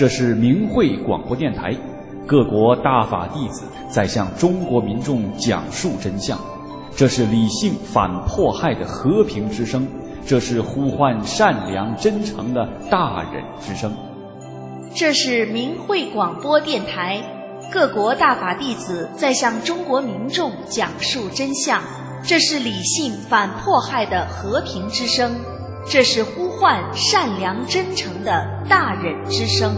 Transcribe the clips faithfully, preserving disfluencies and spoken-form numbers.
这是明慧广播电台，各国大法弟子在向中国民众讲述真相。这是理性反迫害的和平之声，这是呼唤善良真诚的大忍之声。 这是明慧广播电台，各国大法弟子在向中国民众讲述真相。这是理性反迫害的和平之声，这是呼唤善良真诚的大忍之声。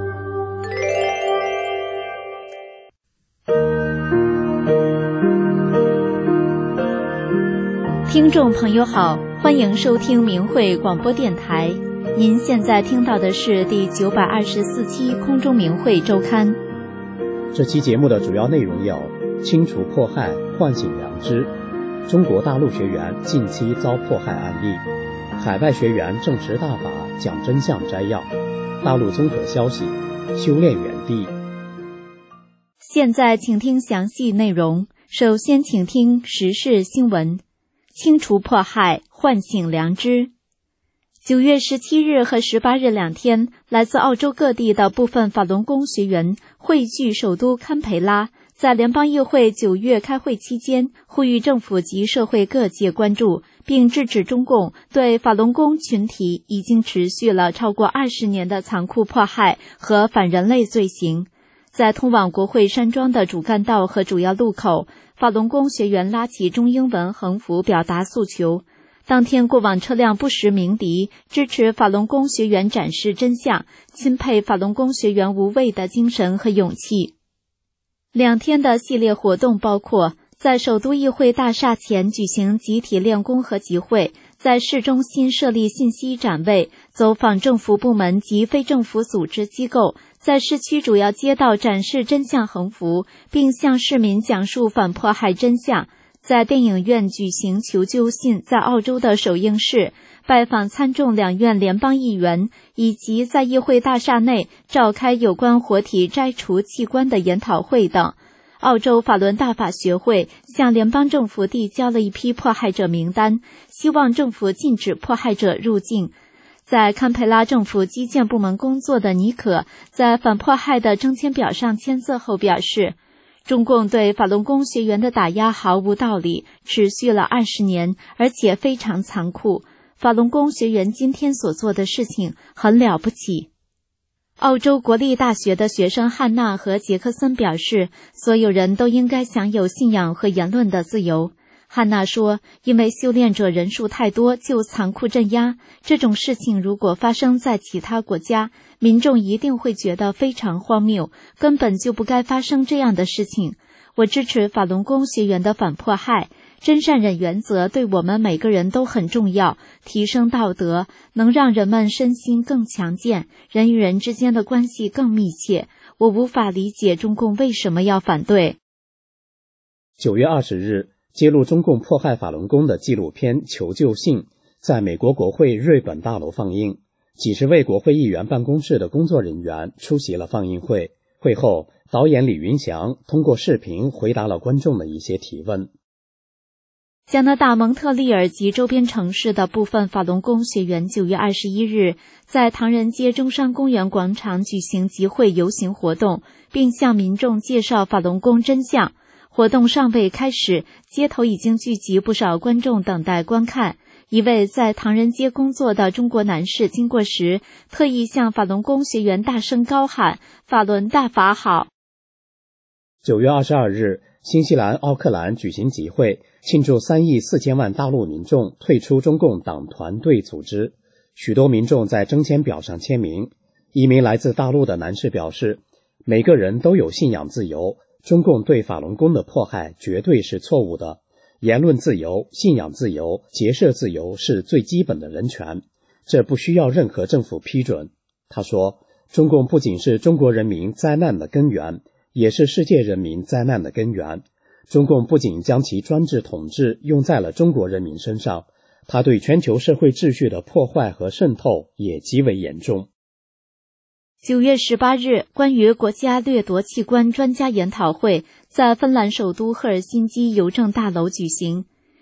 听众朋友好，欢迎收听明慧广播电台。您现在听到的是第九百二十四期空中明慧周刊。 这期节目的主要内容有：清除迫害，唤醒良知；中国大陆学员近期遭迫害案例；海外学员证实大法讲真相摘要；大陆综合消息，修炼园地。 现在请听详细内容。首先请听时事新闻。清除迫害，唤醒良知。九月十七日和十八日两天，来自澳洲各地的部分法轮功学员汇聚首都堪培拉，在联邦议会九月开会期间，呼吁政府及社会各界关注，并制止中共对法轮功群体已经持续了超过二十年的残酷迫害和反人类罪行。在通往国会山庄的主干道和主要路口，法轮功学员拉起中英文横幅表达诉求。当天过往车辆不时鸣笛，支持法轮功学员展示真相，钦佩法轮功学员无畏的精神和勇气。两天的系列活动包括在首都议会大厦前举行集体练功和集会，在市中心设立信息展位，走访政府部门及非政府组织机构，在市区主要街道展示真相横幅，并向市民讲述反迫害真相。在电影院举行求救信，在澳洲的首映式，拜访参众两院联邦议员，以及在议会大厦内召开有关活体摘除器官的研讨会等。澳洲法轮大法学会向联邦政府递交了一批迫害者名单，希望政府禁止迫害者入境。在堪培拉政府基建部门工作的尼可在反迫害的征签表上签字后表示，中共对法轮功学员的打压毫无道理，持续了二十年，而且非常残酷。法轮功学员今天所做的事情很了不起。澳洲国立大学的学生汉娜和杰克森表示，所有人都应该享有信仰和言论的自由。汉娜说，因为修炼者人数太多，就残酷镇压。这种事情如果发生在其他国家，民众一定会觉得非常荒谬，根本就不该发生这样的事情。我支持法轮功学员的反迫害，真善忍原则对我们每个人都很重要，提升道德，能让人们身心更强健，人与人之间的关系更密切。我无法理解中共为什么要反对。 九月二十日，揭露中共迫害法轮功的纪录片《求救信》在美国国会瑞本大楼放映，几十位国会议员办公室的工作人员出席了放映会。会后，导演李云祥通过视频回答了观众的一些提问。 加拿大蒙特利尔及周边城市的部分法轮功学员九月二十一日在唐人街中山公园广场举行集会游行活动，并向民众介绍法轮功真相。活动尚未开始，街头已经聚集不少观众等待观看。一位在唐人街工作的中国男士经过时，特意向法轮功学员大声高喊：“法轮大法好！” 九月二十二日，新西兰奥克兰举行集会，庆祝三亿四千万大陆民众退出中共党团队组织。许多民众在征签表上签名。一名来自大陆的男士表示，每个人都有信仰自由，中共对法轮功的迫害绝对是错误的。言论自由、信仰自由、结社自由是最基本的人权，这不需要任何政府批准。他说，中共不仅是中国人民灾难的根源，也是世界人民灾难的根源。中共不仅将其专制统治用在了中国人民身上，他对全球社会秩序的破坏和渗透也极为严重。 九月十八日，关于国家掠夺器官专家研讨会在芬兰首都赫尔辛基邮政大楼举行。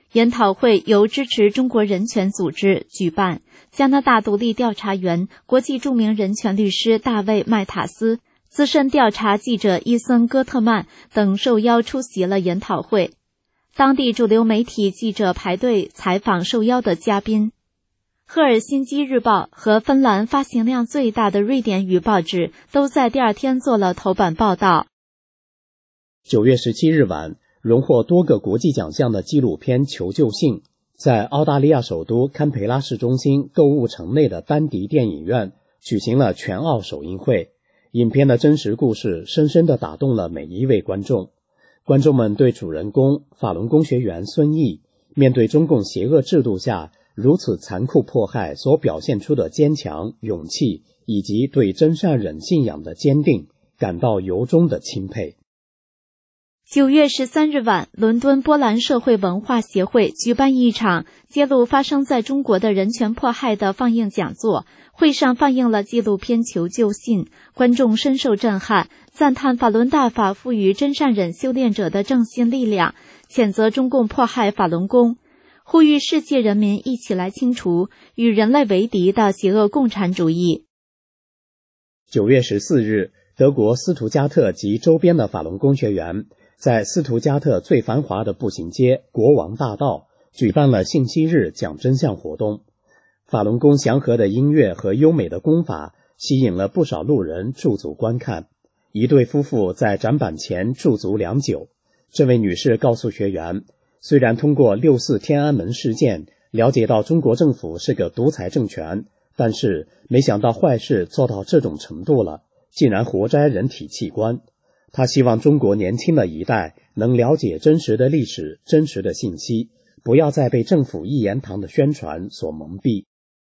研讨会由支持中国人权组织举办，加拿大独立调查员、国际著名人权律师大卫·麦塔斯、资深调查记者伊森·戈特曼等受邀出席了研讨会。当地主流媒体记者排队采访受邀的嘉宾。赫尔辛基日报和芬兰发行量最大的瑞典语报纸都在第二天做了头版报道。 九月十七日晚，荣获多个国际奖项的纪录片《求救信》在澳大利亚首都堪培拉市中心购物城内的丹迪电影院举行了全澳首映会。影片的真实故事深深地打动了每一位观众。观众们对主人公法轮功学员孙毅面对中共邪恶制度下如此残酷迫害所表现出的坚强、勇气以及对真善忍信仰的坚定感到由衷的钦佩。 九月十三日晚，伦敦波兰社会文化协会举办一场揭露发生在中国的人权迫害的放映讲座，会上放映了纪录片《求救信》，观众深受震撼，赞叹法轮大法赋予真善忍修炼者的正心力量，谴责中共迫害法轮功，呼吁世界人民一起来清除与人类为敌的邪恶共产主义。 九月十四日，德国斯图加特及周边的法轮功学员在斯图加特最繁华的步行街国王大道举办了信息日讲真相活动。法轮功祥和的音乐和优美的功法吸引了不少路人驻足观看。一对夫妇在展板前驻足良久。这位女士告诉学员，虽然通过六四天安门事件了解到中国政府是个独裁政权，但是没想到坏事做到这种程度了，竟然活摘人体器官。他希望中国年轻的一代能了解真实的历史、真实的信息，不要再被政府一言堂的宣传所蒙蔽。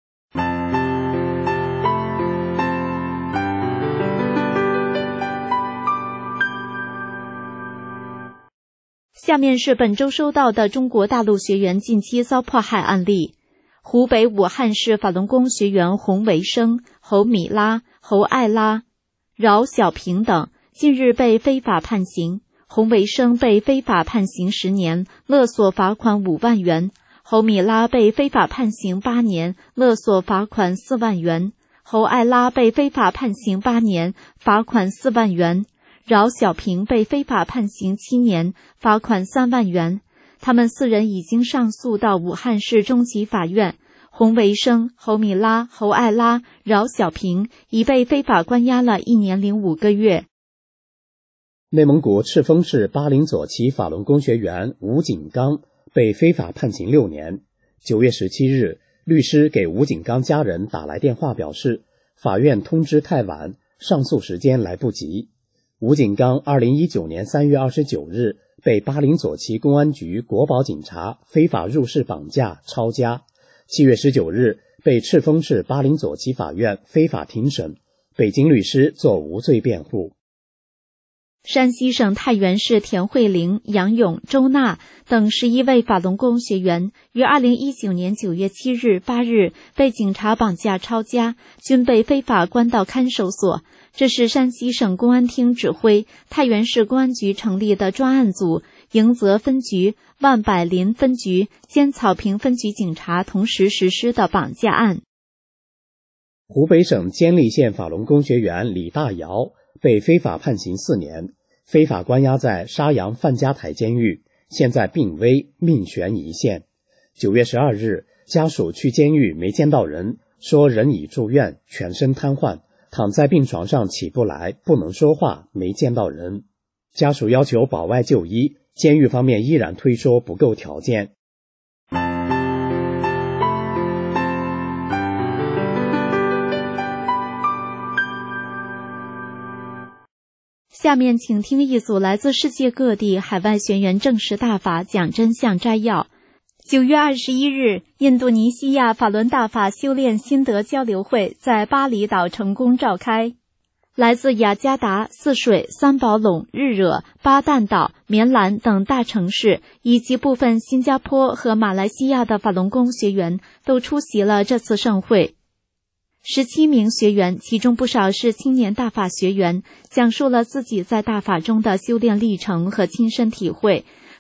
下面是本周收到的中国大陆学员近期遭迫害案例。湖北武汉市法轮功学员洪维生、侯米拉、侯爱拉、饶小平等近日被非法判刑。洪维生被非法判刑十年，勒索罚款五万元；侯米拉被非法判刑八年，勒索罚款四万元；侯爱拉被非法判刑八年，罚款四万元；饶小平被非法判刑七年，罚款三万元。他们四人已经上诉到武汉市中级法院。洪维生、侯米拉、侯爱拉、饶小平已被非法关押了一年零五个月。 内蒙古赤峰市巴林左旗法轮功学员吴景刚被非法判刑六年。九月十七日，律师给吴景刚家人打来电话表示，法院通知太晚，上诉时间来不及。吴景刚二零一九年三月二十九日被巴林左旗公安局国保警察非法入室绑架抄家。七月十九日被赤峰市巴林左旗法院非法庭审，北京律师作无罪辩护。 山西省太原市田慧玲、杨勇、周娜等十一位法轮功学员于二零一九年九月七日、八日被警察绑架抄家，均被非法关到看守所。这是山西省公安厅指挥、太原市公安局成立的专案组、迎泽分局、万柏林分局、尖草坪分局警察同时实施的绑架案。 湖北省监利县法轮功学员李大尧被非法判刑四年，非法关押在沙洋范家台监狱，现在病危，命悬一线。九月十二日，家属去监狱没见到人，说人已住院，全身瘫痪，躺在病床上起不来，不能说话，没见到人。家属要求保外就医，监狱方面依然推说不够条件。 下面请听一组来自世界各地海外学员证实大法讲真相摘要。九月二十一日，印度尼西亚法轮大法修炼心得交流会在巴厘岛成功召开。来自雅加达、泗水、三宝垄、日惹、巴旦岛、棉兰等大城市，以及部分新加坡和马来西亚的法轮功学员都出席了这次盛会。十七名学员，其中不少是青年大法学员，讲述了自己在大法中的修炼历程和亲身体会，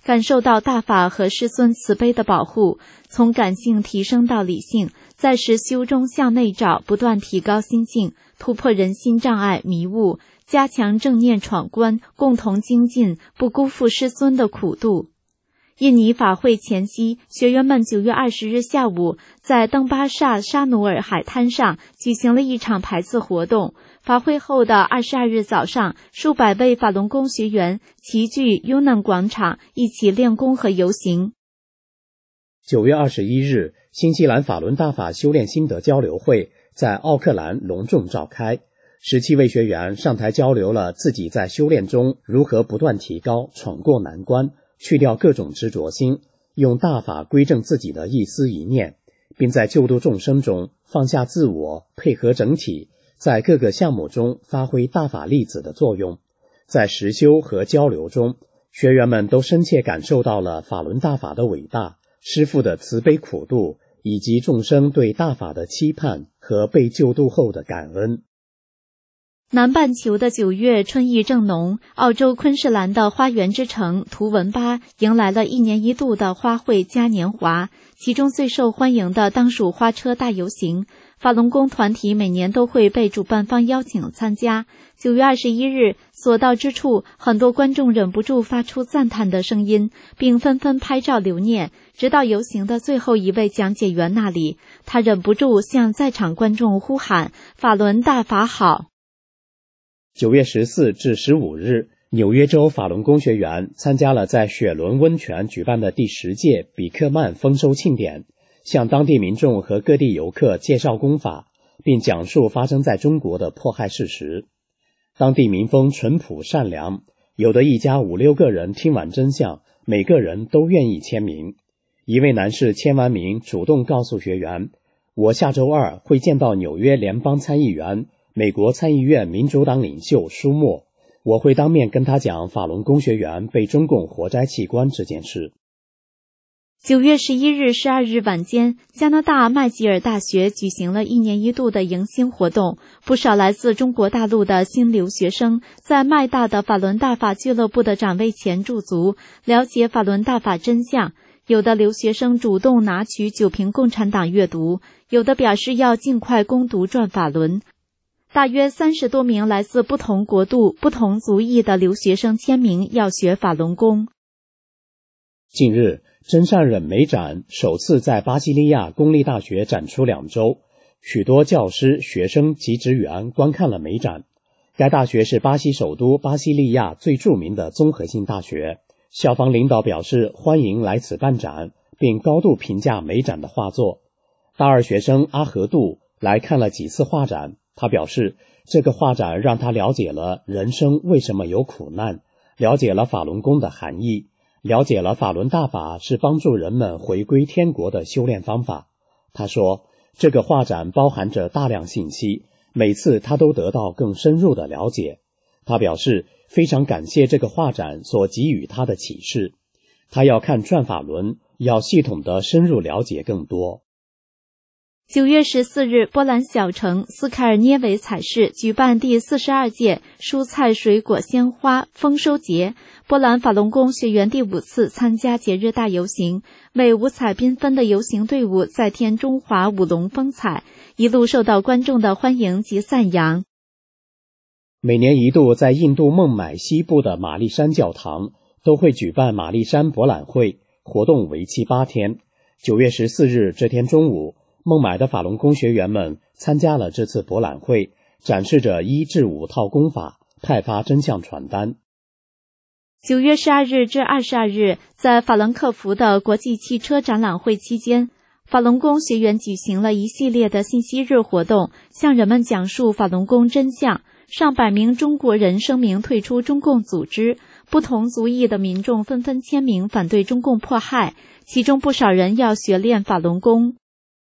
感受到大法和师尊慈悲的保护，从感性提升到理性，在实修中向内找，不断提高心境，突破人心障碍迷雾，加强正念闯关，共同精进，不辜负师尊的苦度。印尼法会前夕，学员们九月二十日下午在登巴萨沙努尔海滩上举行了一场排字活动。法会后的二十二日早上，数百位法轮功学员齐聚 Yunnan 广场，一起练功和游行。 九月二十一日，新西兰法轮大法修炼心得交流会在奥克兰隆重召开。十七位学员上台交流了自己在修炼中如何不断提高，闯过难关，去掉各种执着心，用大法归正自己的一思一念，并在救度众生中放下自我，配合整体，在各个项目中发挥大法粒子的作用。在实修和交流中，学员们都深切感受到了法轮大法的伟大，师父的慈悲苦度，以及众生对大法的期盼和被救度后的感恩。 南半球的九月春意正浓，澳洲昆士兰的花园之城图文巴迎来了一年一度的花卉嘉年华，其中最受欢迎的当属花车大游行。法轮功团体每年都会被主办方邀请参加。九月二十一日，所到之处，很多观众忍不住发出赞叹的声音，并纷纷拍照留念。直到游行的最后一位讲解员那里，他忍不住向在场观众呼喊：“法轮大法好！” 九月十四至十五日，纽约州法轮功学员参加了在雪伦温泉举办的第十届比克曼丰收庆典，向当地民众和各地游客介绍功法，并讲述发生在中国的迫害事实。当地民风淳朴善良，有的一家五六个人听完真相，每个人都愿意签名。一位男士签完名，主动告诉学员：“我下周二会见到纽约联邦参议员、美国参议院民主党领袖舒默，我会当面跟他讲法轮功学员被中共活摘器官这件事。” 九月十一日、十二日晚间，加拿大麦吉尔大学举行了一年一度的迎新活动，不少来自中国大陆的新留学生在麦大的法轮大法俱乐部的展位前驻足，了解法轮大法真相。有的留学生主动拿取九瓶共产党阅读，有的表示要尽快攻读转法轮。大约三十多名来自不同国度、不同族裔的留学生签名要学法轮功。 近日，真善忍美展首次在巴西利亚公立大学展出两周，许多教师、学生及职员观看了美展。该大学是巴西首都巴西利亚最著名的综合性大学，校方领导表示欢迎来此办展，并高度评价美展的画作。大二学生阿和杜来看了几次画展，他表示这个画展让他了解了人生为什么有苦难，了解了法轮功的含义，了解了法轮大法是帮助人们回归天国的修炼方法。他说，这个画展包含着大量信息，每次他都得到更深入的了解。他表示非常感谢这个画展所给予他的启示，他要看转法轮，要系统的深入了解更多。 九月十四日，波兰小城斯凯尔涅维采市举办第四十二届蔬菜水果鲜花丰收节。波兰法轮功学员第五次参加节日大游行，为五彩缤纷的游行队伍再添中华舞龙风采，一路受到观众的欢迎及赞扬。 每年一度在印度孟买西部的玛丽山教堂都会举办玛丽山博览会，活动为期八天。九月十四日这天中午，孟买的法轮功学员们参加了这次博览会，展示着一至五套功法，派发真相传单。 九月十二日至二十二日，在法兰克福的国际汽车展览会期间，法轮功学员举行了一系列的信息日活动，向人们讲述法轮功真相。上百名中国人声明退出中共组织，不同族裔的民众纷纷签名反对中共迫害，其中不少人要学练法轮功。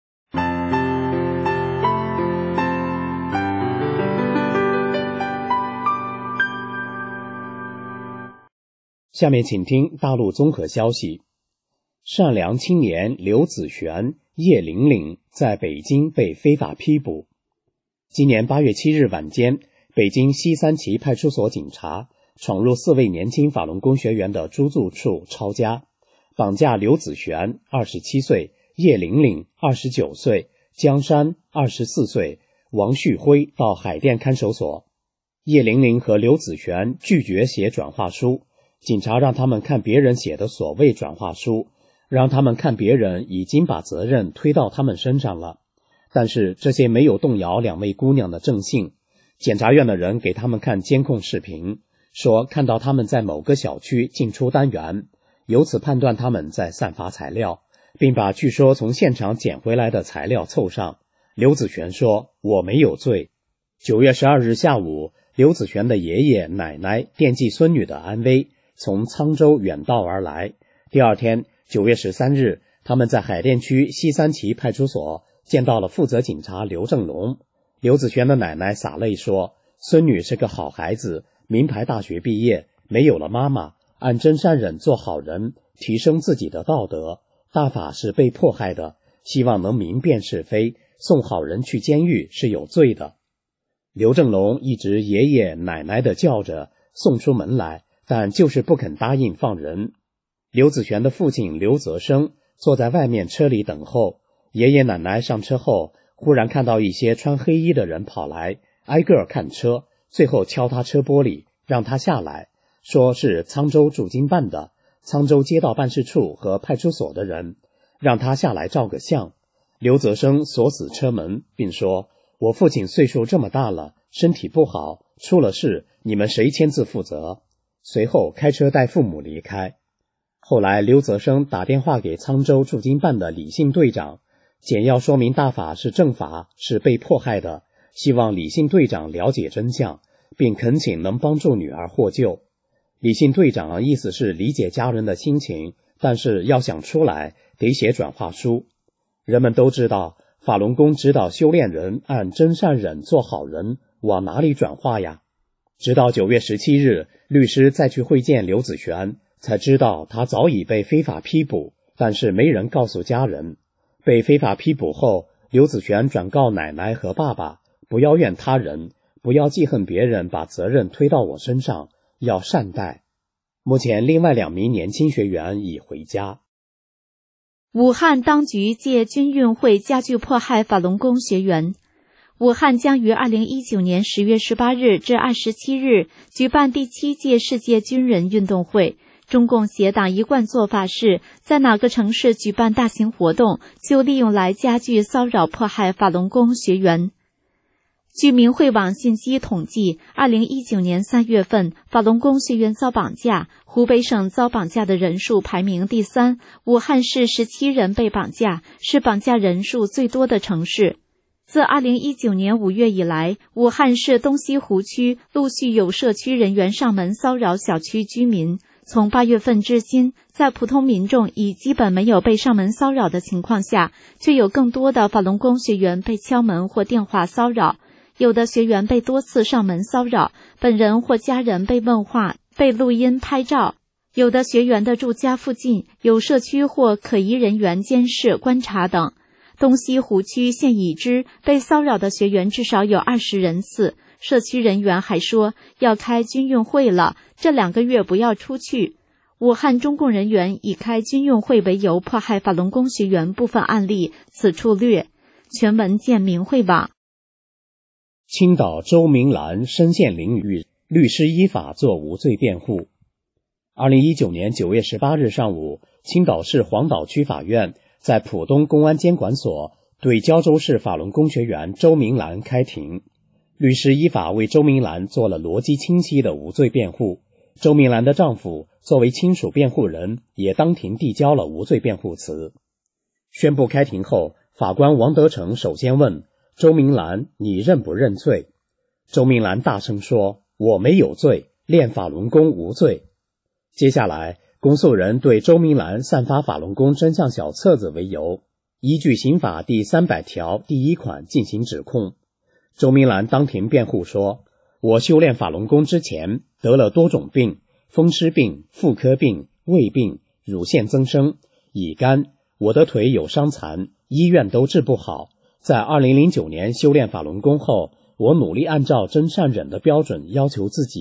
下面请听大陆综合消息。善良青年刘子璇、叶玲玲在北京被非法批捕。今年八月七日晚间，北京西三旗派出所警察闯入四位年轻法轮功学员的租住处抄家，绑架刘子璇二十七岁、叶玲玲二十九岁、江山二十四岁、王旭辉到海淀看守所。叶玲玲和刘子璇拒绝写转化书，警察让他们看别人写的所谓转化书，让他们看别人已经把责任推到他们身上了。但是这些没有动摇两位姑娘的正性。检察院的人给他们看监控视频，说看到他们在某个小区进出单元，由此判断他们在散发材料，并把据说从现场捡回来的材料凑上。刘子璇说：“我没有罪。”九月十二日下午，刘子璇的爷爷奶奶惦记孙女的安危，从沧州远道而来。第二天，九月十三日，他们在海淀区西三旗派出所见到了负责警察刘正龙。刘子璇的奶奶洒泪说：“孙女是个好孩子，名牌大学毕业，没有了妈妈，按真善忍做好人，提升自己的道德。大法是被迫害的，希望能明辨是非，送好人去监狱是有罪的。”刘正龙一直爷爷奶奶的叫着送出门来，但就是不肯答应放人。刘子璇的父亲刘泽生坐在外面车里等候，爷爷奶奶上车后，忽然看到一些穿黑衣的人跑来，挨个看车，最后敲他车玻璃，让他下来，说是沧州驻京办的、沧州街道办事处和派出所的人，让他下来照个相。刘泽生锁死车门，并说：“我父亲岁数这么大了，身体不好，出了事你们谁签字负责？”随后开车带父母离开。后来刘泽生打电话给沧州驻京办的李姓队长，简要说明大法是正法，是被迫害的，希望李姓队长了解真相，并恳请能帮助女儿获救。李姓队长意思是理解家人的心情，但是要想出来得写转化书。人们都知道法轮功指导修炼人按真善忍做好人，往哪里转化呀？直到九月十七日，律师再去会见刘子璇，才知道他早已被非法批捕，但是没人告诉家人。被非法批捕后，刘子璇转告奶奶和爸爸，不要怨他人，不要记恨别人把责任推到我身上，要善待。目前另外两名年轻学员已回家。 武汉当局借军运会加剧迫害法轮功学员。武汉将于二零一九年十月十八日至二十七日举办第七届世界军人运动会。中共协党一贯做法是，在哪个城市举办大型活动，就利用来加剧骚扰迫害法轮功学员。据明慧网信息统计，二零一九年三月份，法轮功学员遭绑架，湖北省遭绑架的人数排名第三，武汉市十七人被绑架，是绑架人数最多的城市。自二零一九年五月以来，武汉市东西湖区陆续有社区人员上门骚扰小区居民。从八月份至今，在普通民众已基本没有被上门骚扰的情况下，却有更多的法轮功学员被敲门或电话骚扰。有的学员被多次上门骚扰，本人或家人被问话、被录音拍照。有的学员的住家附近有社区或可疑人员监视、观察等。东西湖区现已知被骚扰的学员至少有二十人次。社区人员还说要开军运会了，这两个月不要出去。武汉中共人员以开军运会为由迫害法轮功学员部分案例，此处略。全文见明慧网。 青岛周明兰身陷囹圄，律师依法做无罪辩护。二零一九年九月十八日上午，青岛市黄岛区法院在浦东公安监管所对胶州市法轮功学员周明兰开庭。律师依法为周明兰做了逻辑清晰的无罪辩护。周明兰的丈夫作为亲属辩护人，也当庭递交了无罪辩护词。宣布开庭后，法官王德成首先问周明兰：“你认不认罪？”周明兰大声说：“我没有罪，练法轮功无罪。”接下来，公诉人对周明兰散发法轮功真相小册子为由，依据刑法第三百条第一款进行指控。周明兰当庭辩护说：“我修炼法轮功之前得了多种病，风湿病、妇科病、胃病、乳腺增生、乙肝，我的腿有伤残，医院都治不好。在二零零九年修炼法轮功后，我努力按照真善忍的标准要求自己，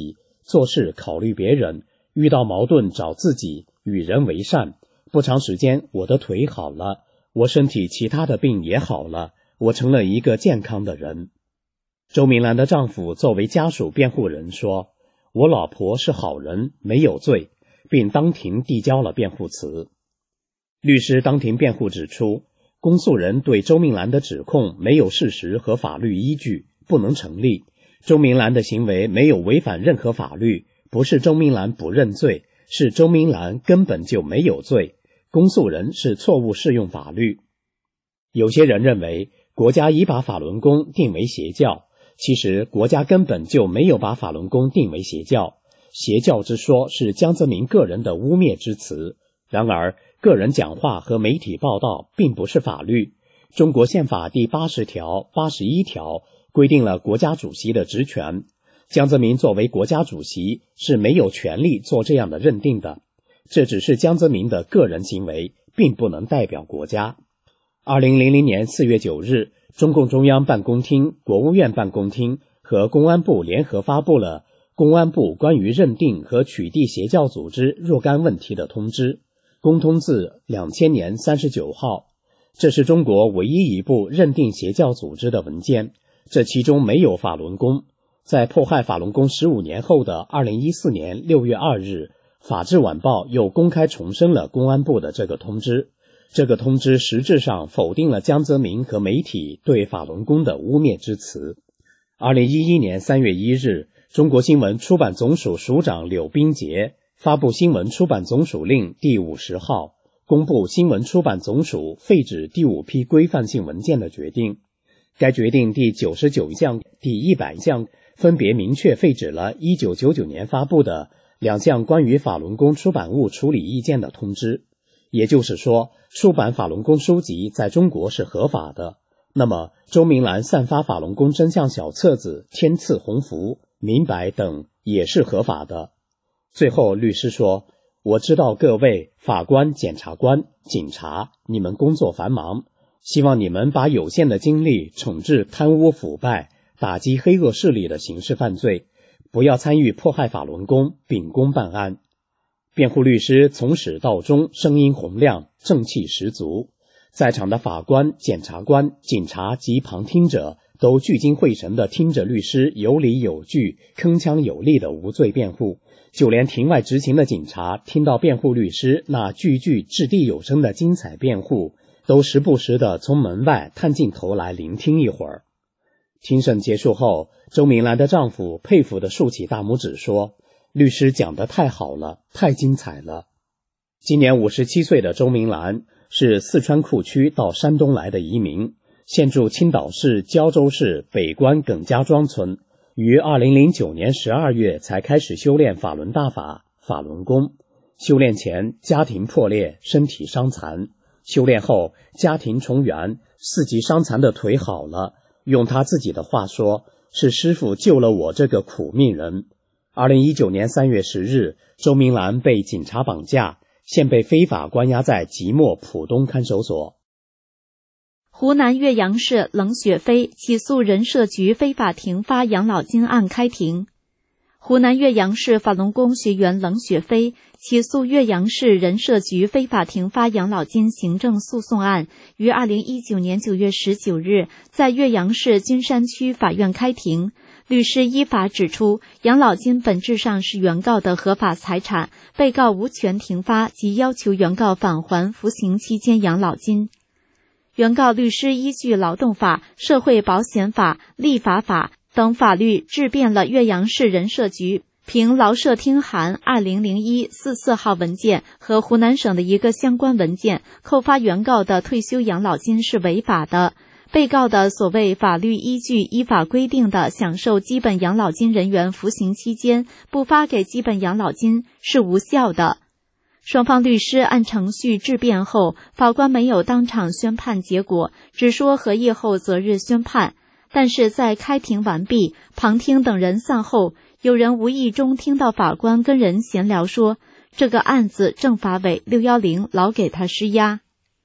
做事考虑别人，遇到矛盾找自己，与人为善。不长时间，我的腿好了，我身体其他的病也好了，我成了一个健康的人。周明兰的丈夫作为家属辩护人说，我老婆是好人，没有罪，并当庭递交了辩护词。律师当庭辩护指出，公诉人对周明兰的指控没有事实和法律依据，不能成立。周明兰的行为没有违反任何法律，不是周明兰不认罪，是周明兰根本就没有罪，公诉人是错误适用法律。有些人认为国家已把法轮功定为邪教，其实国家根本就没有把法轮功定为邪教，邪教之说是江泽民个人的污蔑之词。然而个人讲话和媒体报道并不是法律。中国宪法第八十条、八十一条规定了国家主席的职权，江泽民作为国家主席是没有权利做这样的认定的，这只是江泽民的个人行为，并不能代表国家。二零零零年四月九日，中共中央办公厅、国务院办公厅和公安部联合发布了公安部关于认定和取缔邪教组织若干问题的通知，公通字两千年三十九号。这是中国唯一一部认定邪教组织的文件，这其中没有法轮功。在迫害法轮功十五年后的二零一四年六月二日，法制晚报又公开重申了公安部的这个通知。这个通知实质上否定了江泽民和媒体对法轮功的污蔑之词。二零一一年三月一日，中国新闻出版总署署长柳斌杰发布新闻出版总署令第五十号，公布新闻出版总署废止第五批规范性文件的决定。该决定第九十九项、第一百项分别明确废止了一九九九年发布的两项关于法轮功出版物处理意见的通知。也就是说，出版法轮功书籍在中国是合法的。那么周明兰散发法轮功真相小册子、天赐鸿福、明白等也是合法的。最后律师说，我知道各位法官、检察官、警察，你们工作繁忙，希望你们把有限的精力惩治贪污腐败，打击黑恶势力的刑事犯罪，不要参与迫害法轮功，秉公办案。辩护律师从始到终声音洪亮，正气十足。在场的法官、检察官、警察及旁听者都聚精会神地听着律师有理有据、铿锵有力的无罪辩护。就连庭外执勤的警察听到辩护律师那句句掷地有声的精彩辩护，都时不时地从门外探进头来聆听一会儿。庭审结束后，周明兰的丈夫佩服地竖起大拇指说，律师讲得太好了，太精彩了。今年五十七岁的周明兰是四川库区到山东来的移民，现住青岛市胶州市北关耿家庄村，于二零零九年十二月才开始修炼法轮大法、法轮功。修炼前家庭破裂，身体伤残，修炼后家庭重圆，四级伤残的腿好了。用他自己的话说，是师父救了我这个苦命人。二零一九年三月十日，周明兰被警察绑架，现被非法关押在即墨浦东看守所。 湖南岳阳市冷雪飞起诉人社局非法停发养老金案开庭。湖南岳阳市法轮功学员冷雪飞起诉岳阳市人社局非法停发养老金行政诉讼案于二零一九年九月十九日在岳阳市君山区法院开庭。律师依法指出，养老金本质上是原告的合法财产，被告无权停发及要求原告返还服刑期间养老金。原告律师依据劳动法、社会保险法、立法法等法律质辩了岳阳市人社局凭劳社厅函二零零一四四号文件和湖南省的一个相关文件，扣发原告的退休养老金是违法的。被告的所谓法律依据依法规定的享受基本养老金人员服刑期间不发给基本养老金是无效的。双方律师按程序质辩后，法官没有当场宣判结果，只说合议后择日宣判。但是在开庭完毕，旁听等人散后，有人无意中听到法官跟人闲聊说，这个案子政法委六一零老给他施压。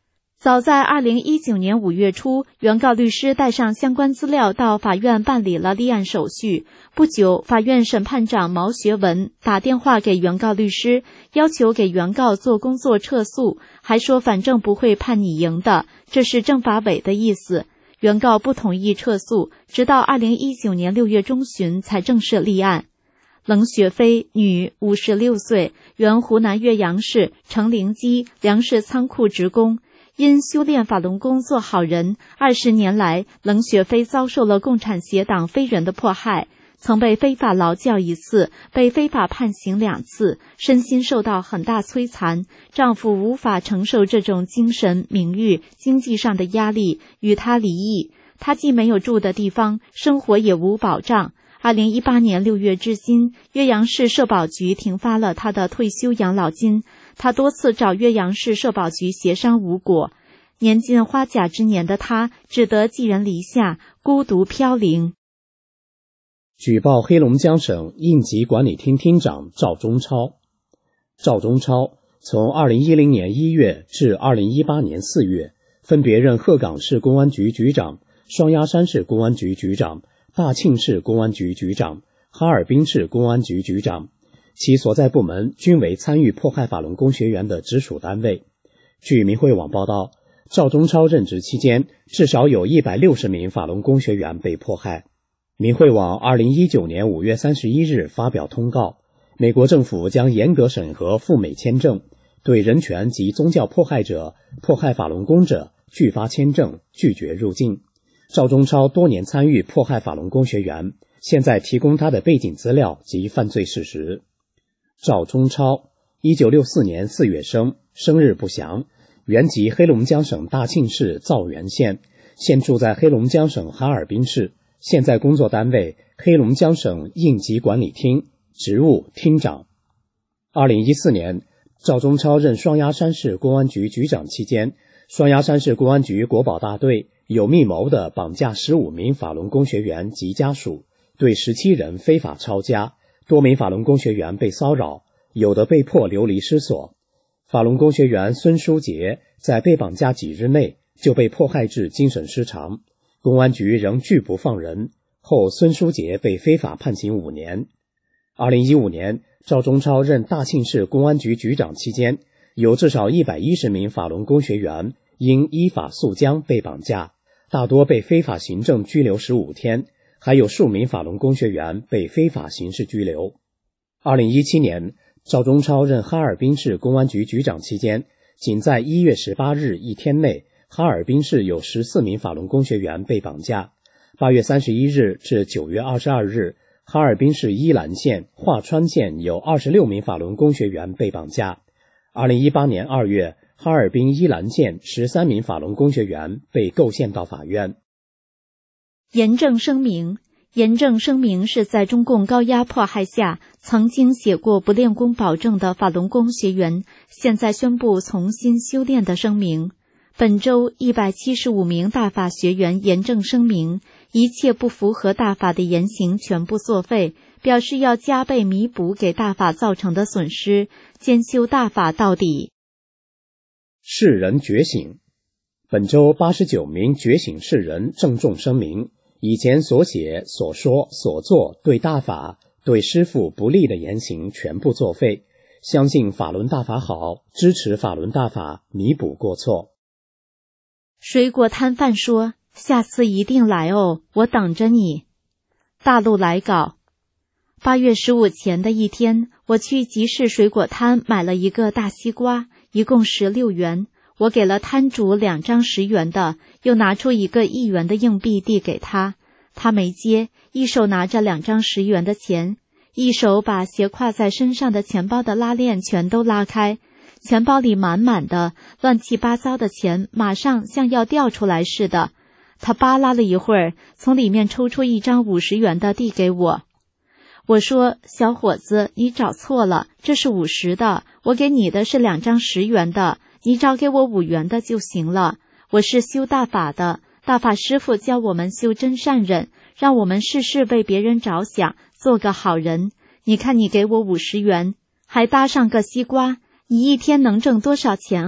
早在二零一九年五月初，原告律师带上相关资料到法院办理了立案手续。不久，法院审判长毛学文打电话给原告律师，要求给原告做工作撤诉，还说反正不会判你赢的，这是政法委的意思。原告不同意撤诉，直到二零一九年六月中旬才正式立案。冷雪飞，女，五十六岁，原湖南岳阳市成陵基粮食仓库职工。因修炼法轮功做好人，二十年来，冷雪飞遭受了共产协党非人的迫害，曾被非法劳教一次，被非法判刑两次，身心受到很大摧残。丈夫无法承受这种精神、名誉、经济上的压力，与她离异。她既没有住的地方，生活也无保障。二零一八年六月至今，岳阳市社保局停发了她的退休养老金。他多次找岳阳市社保局协商无果，年近花甲之年的他只得寄人篱下，孤独飘零。 举报黑龙江省应急管理厅厅长赵忠超。赵忠超从二零一零年一月至二零一八年四月，分别任鹤岗市公安局局长、双鸭山市公安局局长、大庆市公安局局长、哈尔滨市公安局局长。其所在部门均为参与迫害法轮功学员的直属单位。据明慧网报道，赵忠超任职期间，至少有一百六十名法轮功学员被迫害。明慧网二零一九年五月三十一日发表通告，美国政府将严格审核赴美签证，对人权及宗教迫害者、迫害法轮功者拒发签证，拒绝入境。赵忠超多年参与迫害法轮功学员，现在提供他的背景资料及犯罪事实。赵忠超，一九六四年四月生，生日不详，原籍黑龙江省大庆市造源县，现住在黑龙江省哈尔滨市，现在工作单位黑龙江省应急管理厅，职务厅长。二零一四年，赵忠超任双鸭山市公安局局长期间，双鸭山市公安局国保大队有密谋地绑架十五名法轮功学员及家属，对十七人非法抄家。多名法轮功学员被骚扰，有的被迫流离失所。法轮功学员孙书杰在被绑架几日内就被迫害致精神失常，公安局仍拒不放人，后孙书杰被非法判刑五年。二零一五年，赵忠超任大庆市公安局局长期间，有至少一百一十名法轮功学员因依法诉江被绑架，大多被非法行政拘留十五天。还有数名法轮功学员被非法刑事拘留。二零一七年，赵忠超任哈尔滨市公安局局长期间，仅在一月十八日一天内，哈尔滨市有十四名法轮功学员被绑架。八月三十一日至九月二十二日，哈尔滨市依兰县、华川县有二十六名法轮功学员被绑架。二零一八年二月，哈尔滨依兰县十三名法轮功学员被构陷到法院。 严正声明，严正声明是在中共高压迫害下曾经写过不练功保证的法轮功学员，现在宣布重新修炼的声明。本周一百七十五名大法学员严正声明，一切不符合大法的言行全部作废，表示要加倍弥补给大法造成的损失，坚修大法到底。 世人觉醒。本周八十九名觉醒世人郑重声明，以前所写、所说、所做对大法、对师父不利的言行全部作废，相信法轮大法好，支持法轮大法，弥补过错。 水果摊贩说，下次一定来哦，我等着你。大陆来稿。八月十五前的一天，我去集市水果摊买了一个大西瓜，一共十六元。我给了摊主两张十元的，又拿出一个一元的硬币递给他，他没接，一手拿着两张十元的钱，一手把斜挎在身上的钱包的拉链全都拉开，钱包里满满的乱七八糟的钱马上像要掉出来似的。他扒拉了一会儿，从里面抽出一张五十元的递给我。我说，小伙子，你找错了，这是五十的，我给你的是两张十元的，你找给我五元的就行了。我是修大法的，大法师父教我们修真善忍，让我们事事为别人着想，做个好人。你看你给我五十元，还搭上个西瓜，你一天能挣多少钱啊？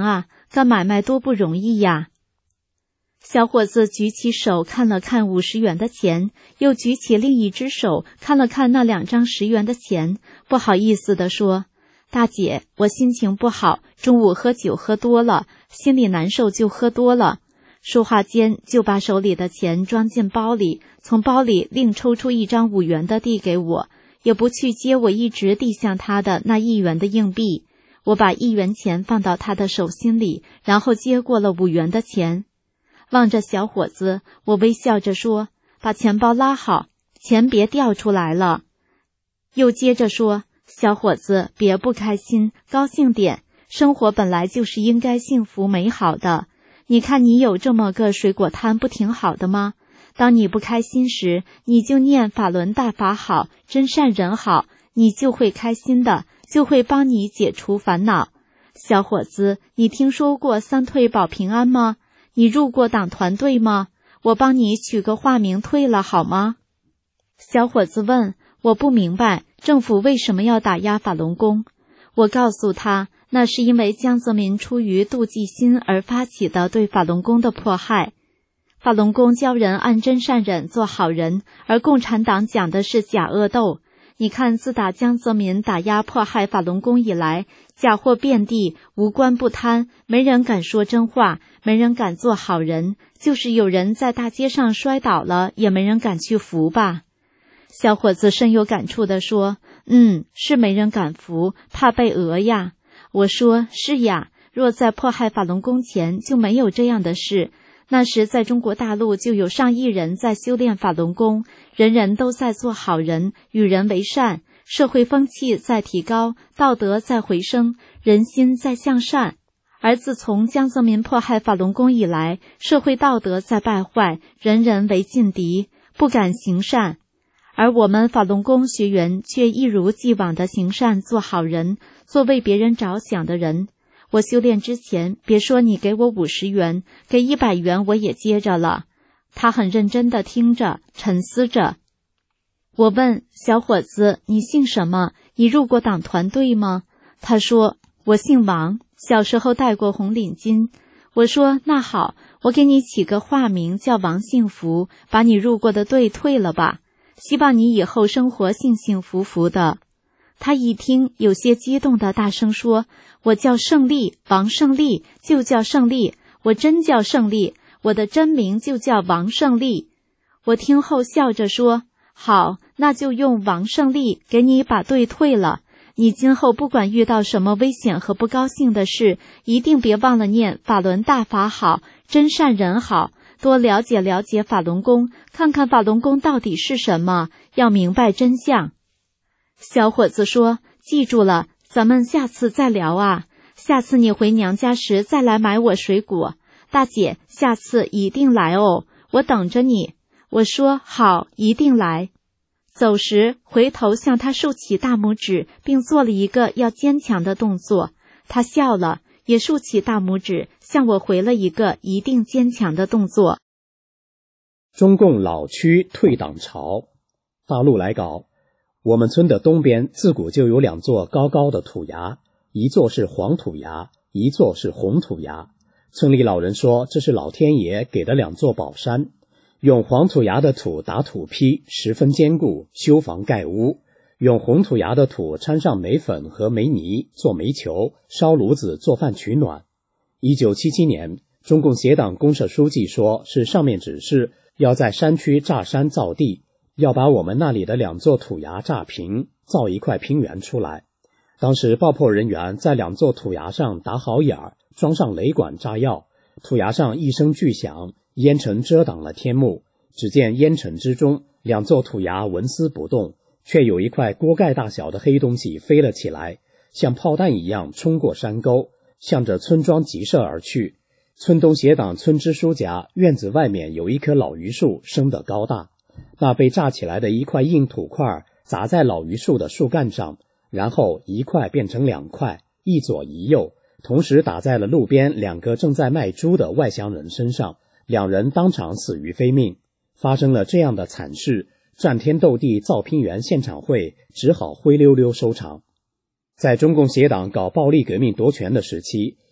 干买卖多不容易呀。小伙子举起手看了看五十元的钱，又举起另一只手看了看那两张十元的钱，不好意思地说：大姐，我心情不好，中午喝酒喝多了，心里难受就喝多了。说话间就把手里的钱装进包里，从包里另抽出一张五元的递给我，也不去接我一直递向他的那一元的硬币。我把一元钱放到他的手心里，然后接过了五元的钱。望着小伙子，我微笑着说：把钱包拉好，钱别掉出来了。又接着说：小伙子，别不开心，高兴点，生活本来就是应该幸福美好的。你看你有这么个水果摊，不挺好的吗？当你不开心时，你就念法轮大法好，真善人好，你就会开心的，就会帮你解除烦恼。小伙子，你听说过三退保平安吗？你入过党团队吗？我帮你取个化名退了好吗？小伙子问：我不明白政府为什么要打压法轮功。我告诉他，那是因为江泽民出于妒忌心而发起的对法轮功的迫害。法轮功教人按真善忍做好人，而共产党讲的是假恶斗。你看，自打江泽民打压迫害法轮功以来，假货遍地，无官不贪，没人敢说真话，没人敢做好人，就是有人在大街上摔倒了，也没人敢去扶吧。小伙子深有感触地说：嗯，是没人敢扶，怕被讹呀。我说：是呀，若在迫害法轮功前就没有这样的事。那时在中国大陆就有上亿人在修炼法轮功，人人都在做好人，与人为善，社会风气在提高，道德在回升，人心在向善。而自从江泽民迫害法轮功以来，社会道德在败坏，人人为劲敌，不敢行善。而我们法轮功学员却一如既往的行善，做好人，做为别人着想的人。我修炼之前，别说你给我五十元，给一百元我也接着了。他很认真地听着，沉思着。我问小伙子：你姓什么？你入过党团队吗？他说：我姓王，小时候戴过红领巾。我说：那好，我给你起个化名叫王幸福，把你入过的队退了吧，希望你以后生活幸幸福福的。他一听，有些激动地大声说：我叫胜利，王胜利，就叫胜利，我真叫胜利，我的真名就叫王胜利。我听后笑着说：好，那就用王胜利给你把队退了。你今后不管遇到什么危险和不高兴的事，一定别忘了念法轮大法好，真善人好，多了解了解法轮功，看看法轮功到底是什么，要明白真相。小伙子说：记住了，咱们下次再聊啊，下次你回娘家时再来买我水果。大姐，下次一定来哦，我等着你。我说：好，一定来。走时回头向他竖起大拇指，并做了一个要坚强的动作。他笑了，也竖起大拇指，向我回了一个一定坚强的动作。 中共老区退党潮。大陆来稿：我们村的东边自古就有两座高高的土崖，一座是黄土崖，一座是红土崖。村里老人说，这是老天爷给的两座宝山。用黄土崖的土打土坯，十分坚固，修房盖屋；用红土崖的土掺上煤粉和煤泥做煤球，烧炉子做饭取暖。一九七七年，中共协党公社书记说，是上面指示要在山区炸山造地，要把我们那里的两座土崖炸平，造一块平原出来。当时爆破人员在两座土崖上打好眼儿，装上雷管炸药，土崖上一声巨响，烟尘遮挡了天幕，只见烟尘之中，两座土崖纹丝不动，却有一块锅盖大小的黑东西飞了起来，像炮弹一样冲过山沟，向着村庄急射而去。村东协党村支书家院子外面有一棵老榆树，生得高大，那被炸起来的一块硬土块砸在老榆树的树干上，然后一块变成两块，一左一右，同时打在了路边两个正在卖猪的外乡人身上，两人当场死于非命。发生了这样的惨事，战天斗地造平原现场会只好灰溜溜收场。在中共协党搞暴力革命夺权的时期，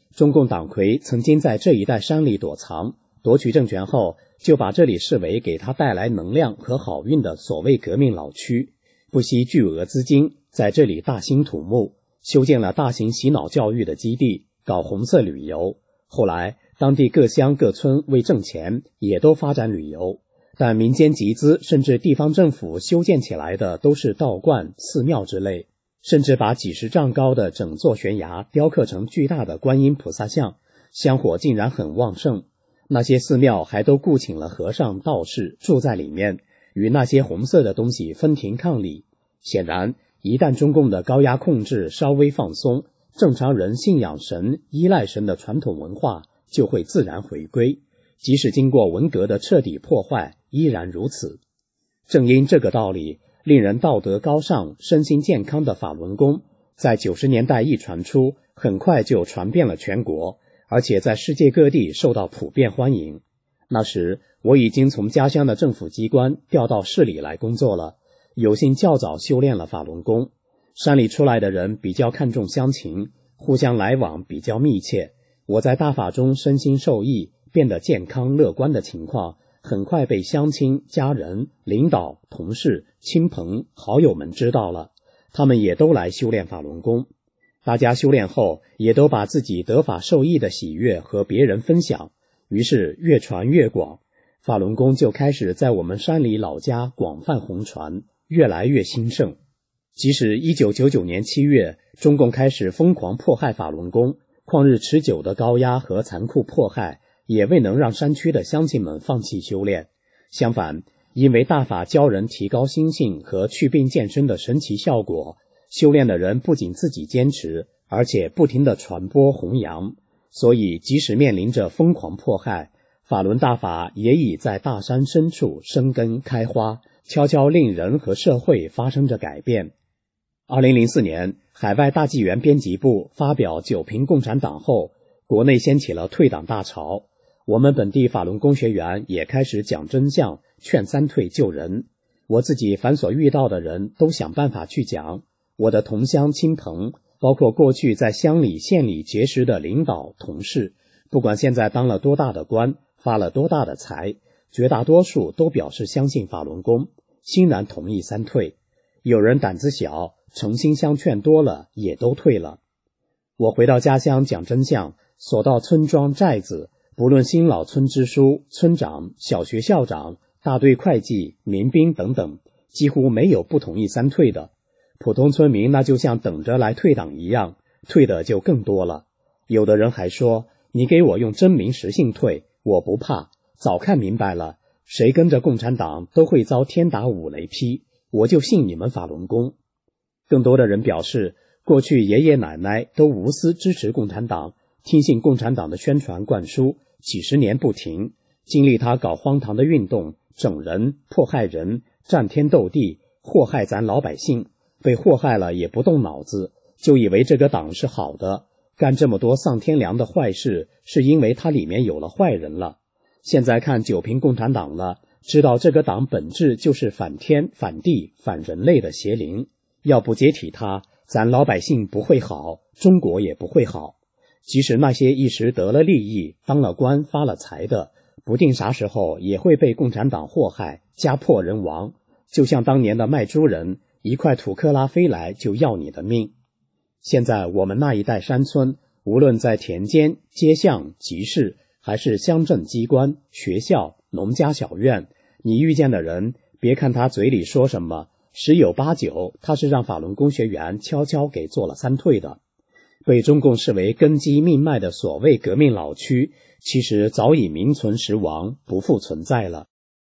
中共党魁曾经在这一带山里躲藏，夺取政权后就把这里视为给他带来能量和好运的所谓革命老区，不惜巨额资金在这里大兴土木，修建了大型洗脑教育的基地，搞红色旅游。后来当地各乡各村为挣钱也都发展旅游，但民间集资甚至地方政府修建起来的都是道观、寺庙之类，甚至把几十丈高的整座悬崖雕刻成巨大的观音菩萨像，香火竟然很旺盛。那些寺庙还都雇请了和尚道士住在里面，与那些红色的东西分庭抗礼。显然一旦中共的高压控制稍微放松，正常人信仰神、依赖神的传统文化就会自然回归，即使经过文革的彻底破坏依然如此。正因这个道理，令人道德高尚、身心健康的法轮功在九十年代一传出，很快就传遍了全国，而且在世界各地受到普遍欢迎。那时我已经从家乡的政府机关调到市里来工作了，有幸较早修炼了法轮功。山里出来的人比较看重乡情，互相来往比较密切，我在大法中身心受益，变得健康乐观的情况很快被乡亲、家人、领导、同事、亲朋好友们知道了，他们也都来修炼法轮功。大家修炼后也都把自己得法受益的喜悦和别人分享，于是越传越广，法轮功就开始在我们山里老家广泛红传，越来越兴盛。即使一九九九年七月，中共开始疯狂迫害法轮功，旷日持久的高压和残酷迫害也未能让山区的乡亲们放弃修炼。相反，因为大法教人提高心性和祛病健身的神奇效果，修炼的人不仅自己坚持，而且不停地传播弘扬。所以即使面临着疯狂迫害，法轮大法也已在大山深处生根开花，悄悄令人和社会发生着改变。二零零四年，海外大纪元编辑部发表九评共产党后，国内掀起了退党大潮。我们本地法轮功学员也开始讲真相，劝三退救人。我自己凡所遇到的人都想办法去讲，我的同乡亲朋，包括过去在乡里县里结识的领导同事，不管现在当了多大的官，发了多大的财，绝大多数都表示相信法轮功，欣然同意三退。有人胆子小，诚心相劝多了，也都退了。我回到家乡讲真相，所到村庄寨子，不论新老村支书、村长、小学校长、大队会计、民兵等等，几乎没有不同意三退的。普通村民那就像等着来退党一样，退的就更多了。有的人还说，你给我用真名实姓退，我不怕，早看明白了，谁跟着共产党都会遭天打五雷劈，我就信你们法轮功。更多的人表示，过去爷爷奶奶都无私支持共产党，听信共产党的宣传灌输，几十年不停，经历他搞荒唐的运动，整人、迫害人，战天斗地，祸害咱老百姓，被祸害了也不动脑子，就以为这个党是好的，干这么多丧天良的坏事，是因为它里面有了坏人了。现在看九评共产党了，知道这个党本质就是反天、反地、反人类的邪灵，要不解体它，咱老百姓不会好，中国也不会好。即使那些一时得了利益，当了官发了财的，不定啥时候也会被共产党祸害，家破人亡。就像当年的卖猪人，一块土克拉飞来就要你的命。现在我们那一带山村，无论在田间、街巷、集市，还是乡镇机关、学校、农家小院，你遇见的人，别看他嘴里说什么，十有八九他是让法轮功学员悄悄给做了三退的。被中共视为根基命脉的所谓革命老区，其实早已名存实亡，不复存在了。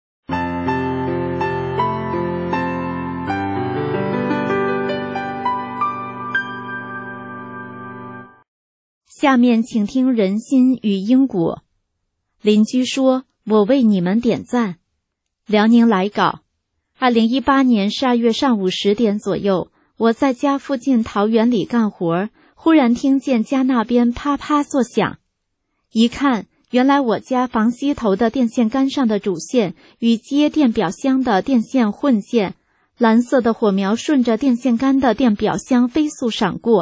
下面请听人心与因果。邻居说，我为你们点赞。辽宁来稿，二零一八年十二月上午十点左右，我在家附近桃园里干活，忽然听见家那边啪啪作响，一看，原来我家房西头的电线杆上的主线与接电表箱的电线混线，蓝色的火苗顺着电线杆的电表箱飞速闪过，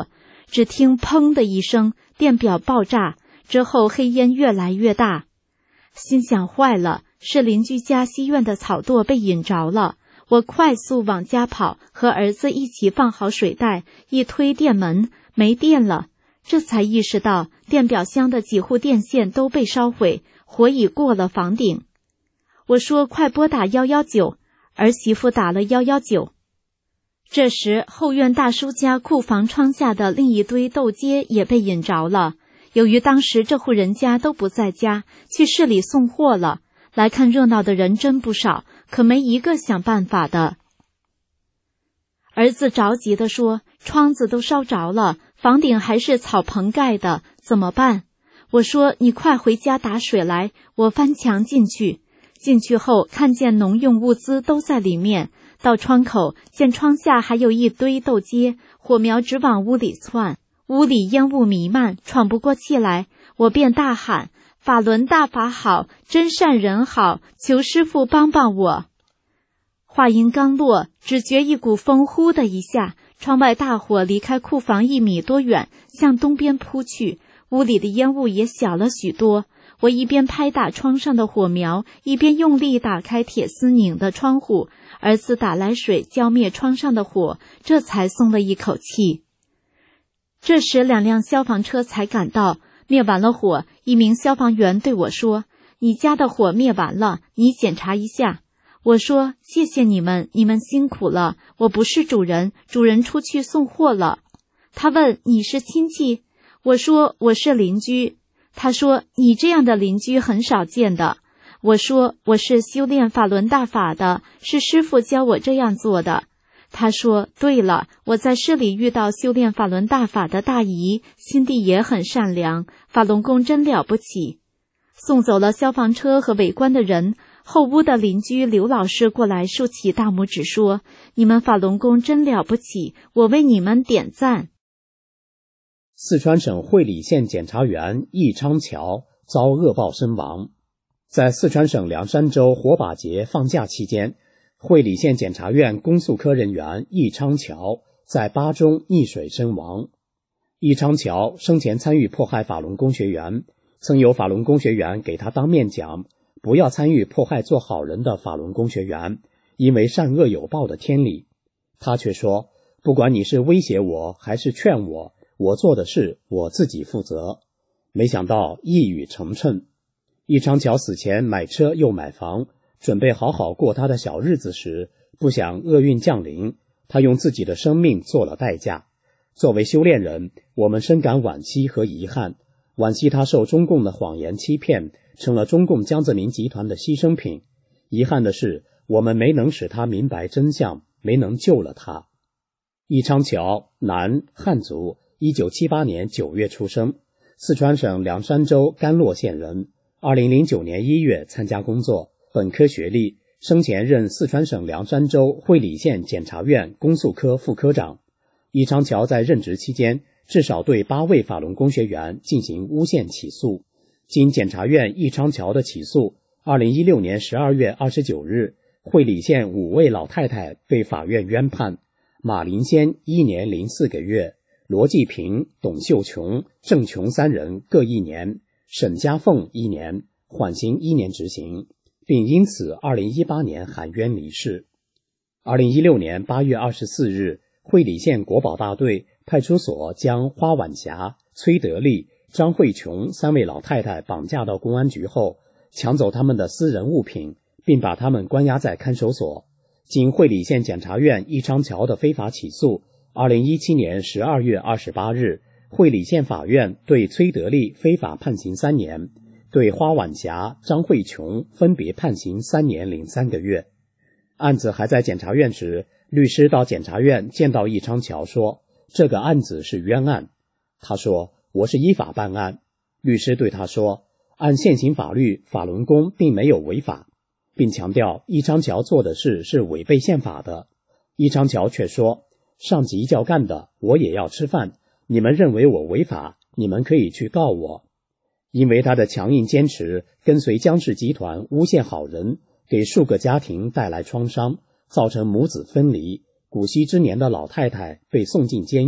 只听砰的一声，电表爆炸，之后黑烟越来越大。心想坏了，是邻居家西院的草垛被引着了。我快速往家跑，和儿子一起放好水袋，一推电门，没电了。这才意识到电表箱的几户电线都被烧毁，火已过了房顶。我说快拨打一一九，儿媳妇打了一一九。这时后院大叔家库房窗下的另一堆豆秸也被引着了。由于当时这户人家都不在家，去市里送货了，来看热闹的人真不少，可没一个想办法的。儿子着急地说，窗子都烧着了，房顶还是草棚盖的，怎么办？我说你快回家打水来，我翻墙进去。进去后看见农用物资都在里面，到窗口见窗下还有一堆豆秸，火苗直往屋里窜，屋里烟雾弥漫，喘不过气来。我便大喊，法轮大法好，真善人好，求师父帮帮我。话音刚落，只觉一股风呼的一下，窗外大火离开库房一米多远，向东边扑去，屋里的烟雾也小了许多。我一边拍打窗上的火苗，一边用力打开铁丝拧的窗户，儿子打来水浇灭窗上的火，这才松了一口气。这时两辆消防车才赶到，灭完了火，一名消防员对我说，你家的火灭完了，你检查一下。我说谢谢你们，你们辛苦了，我不是主人，主人出去送货了。他问你是亲戚？我说我是邻居。他说你这样的邻居很少见的。我说我是修炼法轮大法的，是师父教我这样做的。他说对了，我在市里遇到修炼法轮大法的大姨，心地也很善良，法轮功真了不起。送走了消防车和围观的人，后屋的邻居刘老师过来竖起大拇指说，你们法轮功真了不起，我为你们点赞。 四川省会理县检察员易昌桥遭恶报身亡。在四川省凉山州火把节放假期间，会理县检察院公诉科人员易昌桥在巴中溺水身亡。易昌桥生前参与迫害法轮功学员，曾有法轮功学员给他当面讲，不要参与迫害做好人的法轮功学员，因为善恶有报的天理。他却说，不管你是威胁我还是劝我，我做的事我自己负责。没想到一语成谶。易昌桥死前买车又买房，准备好好过他的小日子时，不想厄运降临，他用自己的生命做了代价。作为修炼人，我们深感惋惜和遗憾，惋惜他受中共的谎言欺骗，成了中共江泽民集团的牺牲品。遗憾的是，我们没能使他明白真相，没能救了他。易昌桥，男，汉族，一九七八年九月出生，四川省凉山州甘洛县人。二零零九年一月参加工作，本科学历，生前任四川省凉山州会理县检察院公诉科副科长。易昌桥在任职期间，至少对八位法轮功学员进行诬陷起诉。经检察院易昌桥的起诉，二零一六年十二月二十九日，会理县五位老太太被法院冤判：马林仙一年零四个月，罗继平、董秀琼、郑琼三人各一年，沈家凤一年，缓刑一年执行，并因此二零一八年含冤离世。二零一六年八月二十四日，会理县国保大队派出所将花晚霞、崔德利、张慧琼三位老太太绑架到公安局后，抢走他们的私人物品，并把他们关押在看守所。经会理县检察院易昌桥的非法起诉，二零一七年十二月二十八日，会理县法院对崔德利非法判刑三年，对花晚霞、张慧琼分别判刑三年零三个月。案子还在检察院时，律师到检察院见到易昌桥说，这个案子是冤案。他说，我是依法办案。律师对他说，按现行法律，法轮功并没有违法，并强调易昌桥做的事是违背宪法的。易昌桥却说，上级叫干的，我也要吃饭，你们认为我违法，你们可以去告我。因为他的强硬坚持，跟随江氏集团诬陷好人，给数个家庭带来创伤，造成母子分离，古稀之年的老太太被送进监狱，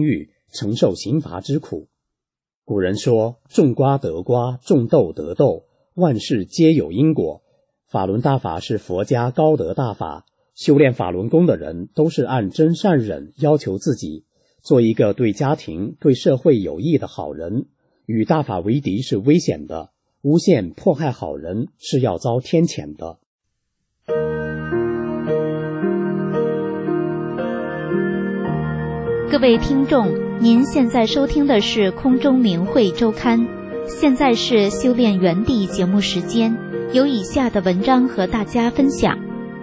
承受刑罚之苦。古人说，种瓜得瓜，种豆得豆，万事皆有因果。法轮大法是佛家高德大法，修炼法轮功的人都是按真善忍要求自己，做一个对家庭、对社会有益的好人。与大法为敌是危险的，诬陷迫害好人是要遭天谴的。 各位听众，您现在收听的是空中明慧周刊，现在是修炼园地节目时间，有以下的文章和大家分享。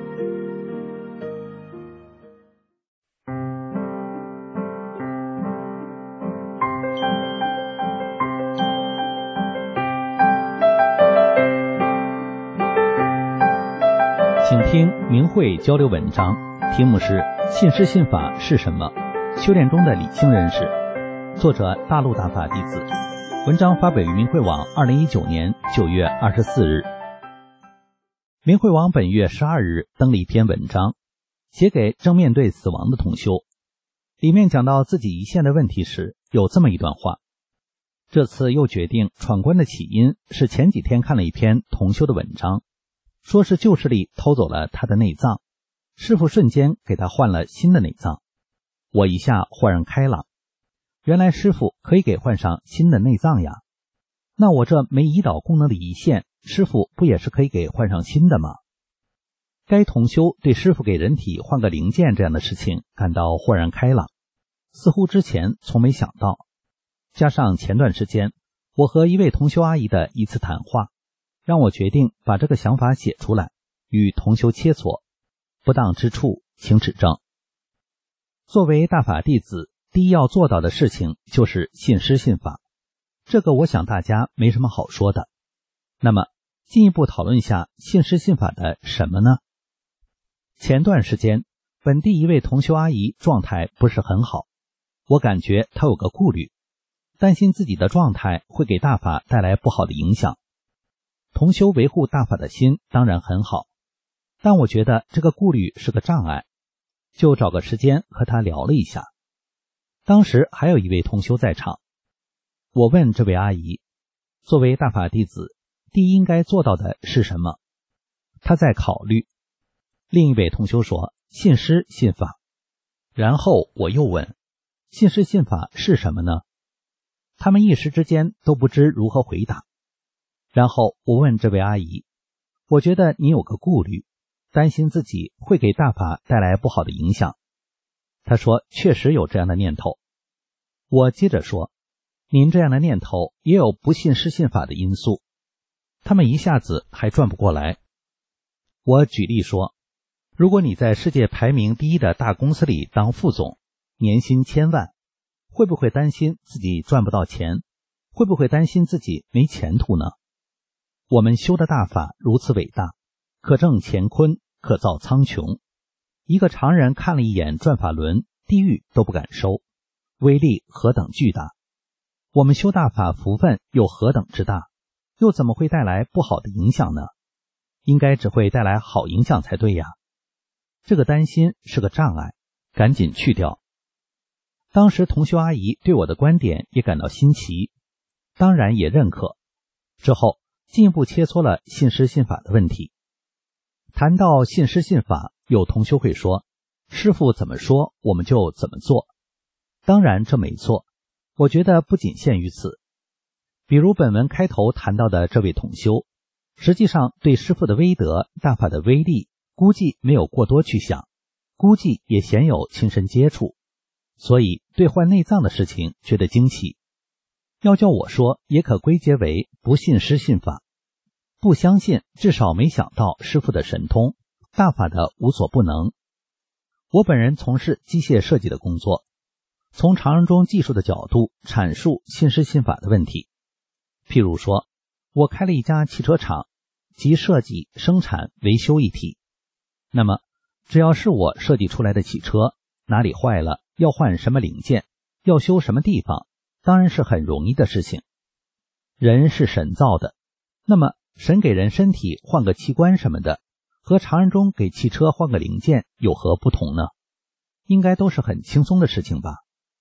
请听明慧交流文章，题目是信师信法是什么？修炼中的理性认识，作者大陆大法弟子。文章发表于明慧网二零一九年九月二十四日。明慧网本月十二日登了一篇文章，写给正面对死亡的同修。里面讲到自己一线的问题时，有这么一段话。这次又决定闯关的起因是前几天看了一篇同修的文章，说是旧势力偷走了他的内脏，师父瞬间给他换了新的内脏。我一下豁然开朗，原来师父可以给换上新的内脏呀，那我这没胰岛功能的胰腺，师父不也是可以给换上新的吗？该同修对师父给人体换个零件这样的事情感到豁然开朗，似乎之前从没想到。加上前段时间我和一位同修阿姨的一次谈话，让我决定把这个想法写出来，与同修切磋，不当之处请指正。作为大法弟子，第一要做到的事情就是信师信法，这个我想大家没什么好说的。那么进一步讨论一下信师信法的什么呢？前段时间本地一位同修阿姨状态不是很好，我感觉她有个顾虑，担心自己的状态会给大法带来不好的影响。同修维护大法的心当然很好，但我觉得这个顾虑是个障碍，就找个时间和他聊了一下。当时还有一位同修在场，我问这位阿姨，作为大法弟子，第一应该做到的是什么？她在考虑。另一位同修说，信师信法。然后我又问，信师信法是什么呢？他们一时之间都不知如何回答。然后我问这位阿姨，我觉得你有个顾虑，担心自己会给大法带来不好的影响。他说确实有这样的念头。我接着说，您这样的念头也有不信师信法的因素，他们一下子还转不过来。我举例说，如果你在世界排名第一的大公司里当副总，年薪千万，会不会担心自己赚不到钱？会不会担心自己没前途呢？我们修的大法如此伟大，可证乾坤，可造苍穹。一个常人看了一眼转法轮，地狱都不敢收，威力何等巨大。我们修大法福分又何等之大，又怎么会带来不好的影响呢？应该只会带来好影响才对呀。这个担心是个障碍，赶紧去掉。当时同修阿姨对我的观点也感到新奇，当然也认可。之后进一步切磋了信师信法的问题。谈到信师信法，有同修会说，师父怎么说我们就怎么做。当然这没错，我觉得不仅限于此。比如本文开头谈到的这位同修，实际上对师父的威德、大法的威力估计没有过多去想，估计也鲜有亲身接触，所以对换内脏的事情觉得惊奇。要叫我说，也可归结为不信师信法。不相信，至少没想到师父的神通，大法的无所不能。我本人从事机械设计的工作，从常人中技术的角度阐述信师信法的问题。譬如说，我开了一家汽车厂，集设计、生产、维修一体。那么只要是我设计出来的汽车，哪里坏了，要换什么零件，要修什么地方，当然是很容易的事情。人是神造的，那么神给人身体换个器官什么的，和常人中给汽车换个零件有何不同呢？应该都是很轻松的事情吧。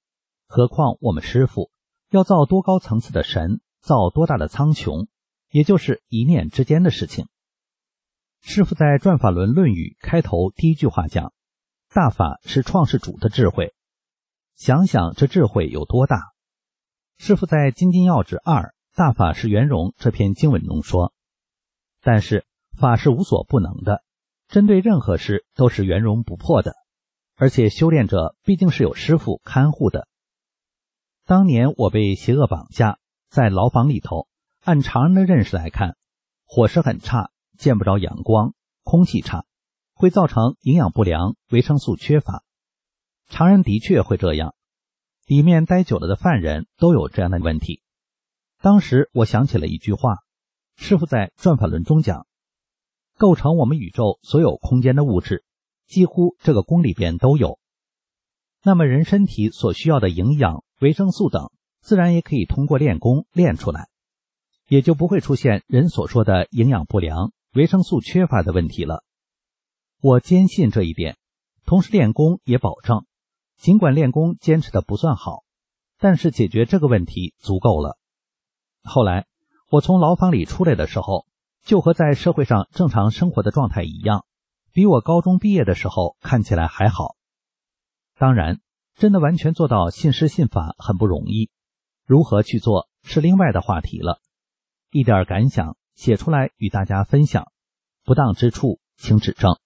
何况我们师父要造多高层次的神，造多大的苍穹，也就是一念之间的事情。师父在转法轮论语开头第一句话讲，大法是创世主的智慧，想想这智慧有多大。师父在金经要旨二大法是圆融这篇经文中说，但是法是无所不能的，针对任何事都是圆融不破的，而且修炼者毕竟是有师父看护的。当年我被邪恶绑架，在牢房里头，按常人的认识来看，伙食很差，见不着阳光，空气差，会造成营养不良，维生素缺乏。常人的确会这样，里面待久了的犯人都有这样的问题。当时我想起了一句话，师父在转法轮中讲，构成我们宇宙所有空间的物质，几乎这个宫里边都有。那么人身体所需要的营养、维生素等，自然也可以通过练功练出来，也就不会出现人所说的营养不良、维生素缺乏的问题了。我坚信这一点，同时练功也保证，尽管练功坚持的不算好，但是解决这个问题足够了。后来我从牢房里出来的时候，就和在社会上正常生活的状态一样，比我高中毕业的时候看起来还好。当然，真的完全做到信师信法很不容易，如何去做是另外的话题了。一点感想写出来与大家分享，不当之处请指正。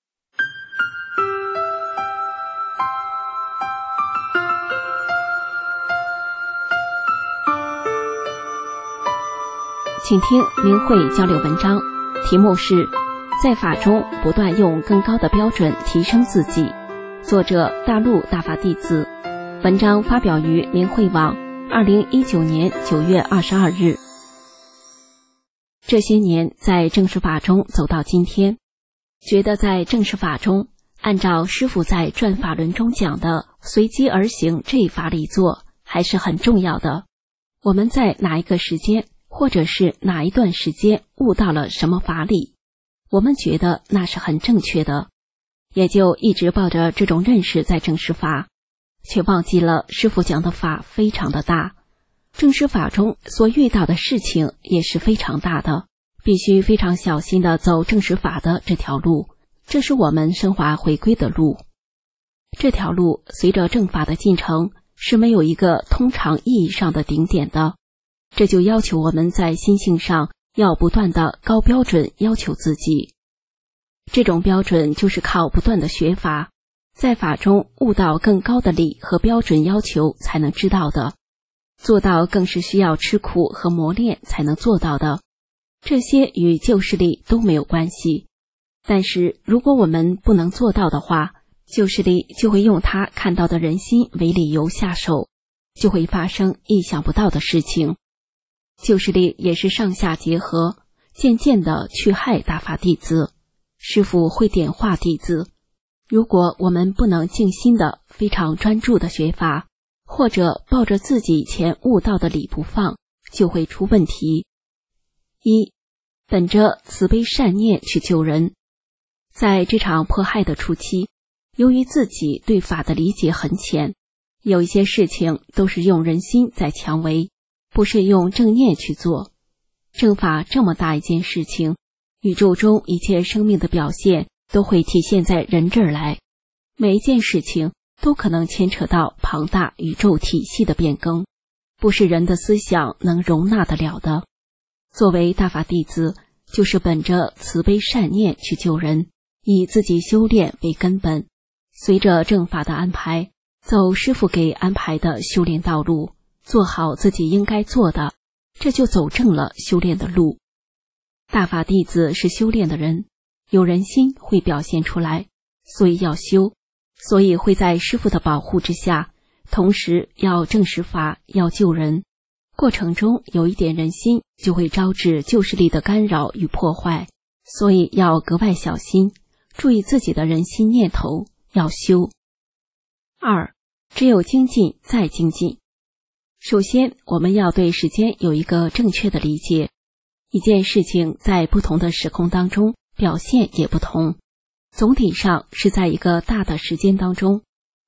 请听明慧交流文章，题目是在法中不断用更高的标准提升自己，作者大陆大法弟子，文章发表于明慧网二零一九年九月二十二日。这些年在正式法中走到今天，觉得在正式法中按照师父在转法轮中讲的随机而行这一法理做还是很重要的。我们在哪一个时间或者是哪一段时间悟到了什么法理，我们觉得那是很正确的，也就一直抱着这种认识在正式法，却忘记了师父讲的法非常的大，正式法中所遇到的事情也是非常大的，必须非常小心地走正式法的这条路，这是我们升华回归的路。这条路随着正法的进程是没有一个通常意义上的顶点的，这就要求我们在心性上要不断的高标准要求自己。这种标准就是靠不断的学法，在法中悟到更高的理和标准要求才能知道的，做到更是需要吃苦和磨练才能做到的。这些与旧势力都没有关系，但是如果我们不能做到的话，旧势力就会用他看到的人心为理由下手，就会发生意想不到的事情。旧势力也是上下结合，渐渐地去害大法弟子。师父会点化弟子，如果我们不能静心的非常专注的学法，或者抱着自己以前悟到的理不放，就会出问题。一，本着慈悲善念去救人。在这场迫害的初期，由于自己对法的理解很浅，有一些事情都是用人心在强为，不是用正念去做。正法这么大一件事情，宇宙中一切生命的表现都会体现在人这儿来，每一件事情都可能牵扯到庞大宇宙体系的变更，不是人的思想能容纳得了的。作为大法弟子，就是本着慈悲善念去救人，以自己修炼为根本，随着正法的安排，走师父给安排的修炼道路，做好自己应该做的，这就走正了修炼的路。大法弟子是修炼的人，有人心会表现出来，所以要修，所以会在师父的保护之下，同时要正实法，要救人。过程中有一点人心，就会招致旧势力的干扰与破坏，所以要格外小心，注意自己的人心念头，要修。二，只有精进再精进。首先，我们要对时间有一个正确的理解。一件事情在不同的时空当中表现也不同，总体上是在一个大的时间当中，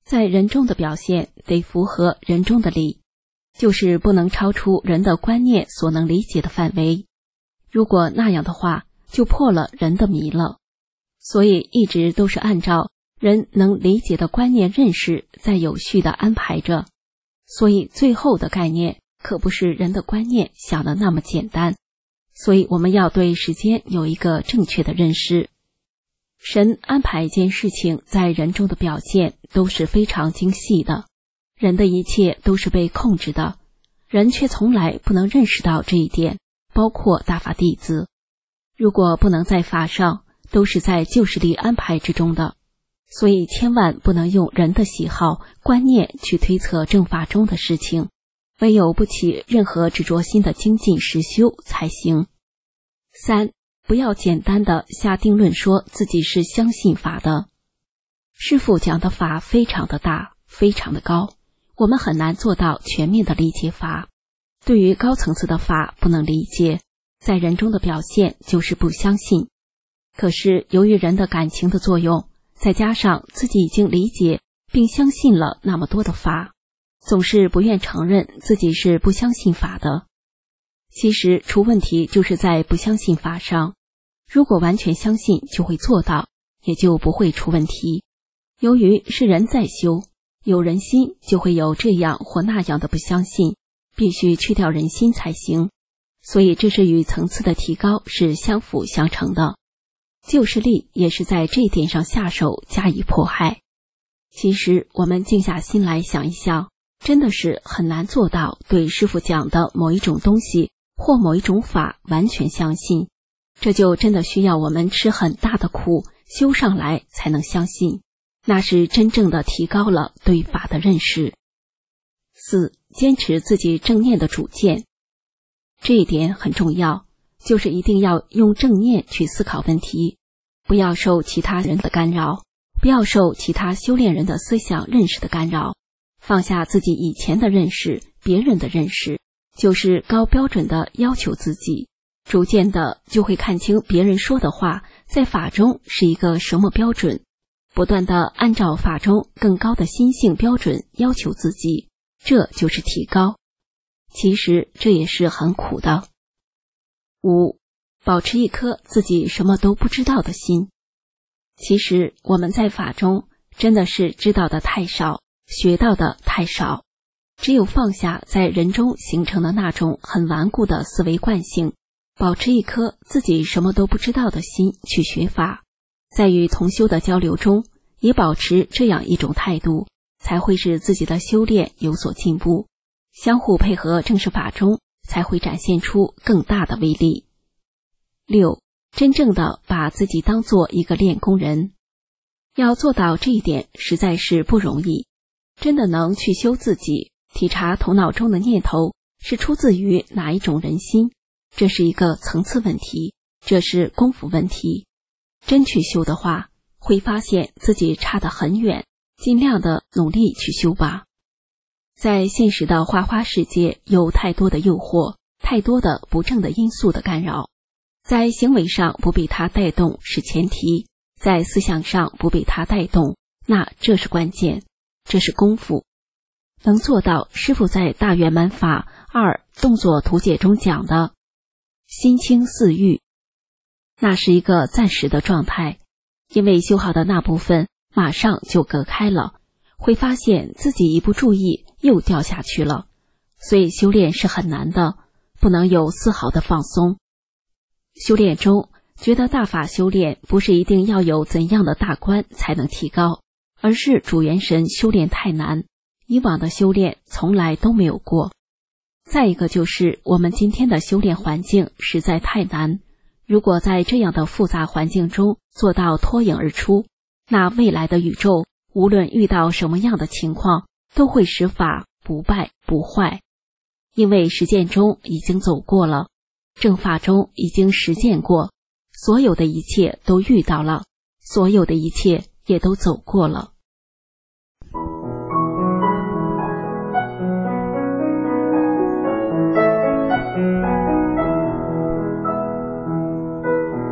在人中的表现得符合人中的理，就是不能超出人的观念所能理解的范围。如果那样的话，就破了人的迷了。所以一直都是按照人能理解的观念认识在有序地安排着。所以最后的概念可不是人的观念想的那么简单。所以我们要对时间有一个正确的认识。神安排一件事情在人中的表现都是非常精细的，人的一切都是被控制的，人却从来不能认识到这一点，包括大法弟子。如果不能在法上，都是在旧势力安排之中的，所以千万不能用人的喜好、观念去推测正法中的事情，唯有不起任何执着心的精进实修才行。三，不要简单的下定论说自己是相信法的。师父讲的法非常的大，非常的高，我们很难做到全面的理解法。对于高层次的法不能理解，在人中的表现就是不相信。可是由于人的感情的作用，再加上自己已经理解并相信了那么多的法，总是不愿承认自己是不相信法的。其实出问题就是在不相信法上，如果完全相信就会做到，也就不会出问题。由于是人在修，有人心就会有这样或那样的不相信，必须去掉人心才行。所以这是与层次的提高是相辅相成的。旧势力也是在这一点上下手加以迫害。其实我们静下心来想一想，真的是很难做到对师父讲的某一种东西或某一种法完全相信，这就真的需要我们吃很大的苦修上来才能相信，那是真正的提高了对法的认识。四，坚持自己正念的主见，这一点很重要，就是一定要用正念去思考问题，不要受其他人的干扰，不要受其他修炼人的思想认识的干扰，放下自己以前的认识、别人的认识，就是高标准的要求自己，逐渐的就会看清别人说的话在法中是一个什么标准，不断的按照法中更高的心性标准要求自己，这就是提高。其实这也是很苦的。五，保持一颗自己什么都不知道的心。其实我们在法中真的是知道的太少，学到的太少，只有放下在人中形成的那种很顽固的思维惯性，保持一颗自己什么都不知道的心去学法，在与同修的交流中也保持这样一种态度，才会使自己的修炼有所进步，相互配合正式法中才会展现出更大的威力。六，真正的把自己当做一个练功人，要做到这一点实在是不容易，真的能去修自己，体察头脑中的念头是出自于哪一种人心，这是一个层次问题，这是功夫问题。真去修的话，会发现自己差得很远，尽量的努力去修吧。在现实的花花世界，有太多的诱惑，太多的不正的因素的干扰，在行为上不被它带动是前提，在思想上不被它带动，那这是关键，这是功夫。能做到师父在大圆满法二动作图解中讲的心清似玉，那是一个暂时的状态，因为修好的那部分马上就隔开了，会发现自己一不注意又掉下去了，所以修炼是很难的，不能有丝毫的放松。修炼中觉得大法修炼不是一定要有怎样的大关才能提高，而是主元神修炼太难，以往的修炼从来都没有过。再一个就是我们今天的修炼环境实在太难，如果在这样的复杂环境中做到脱颖而出，那未来的宇宙无论遇到什么样的情况都会使法不败不坏，因为实践中已经走过了，正法中已经实践过，所有的一切都遇到了，所有的一切也都走过了。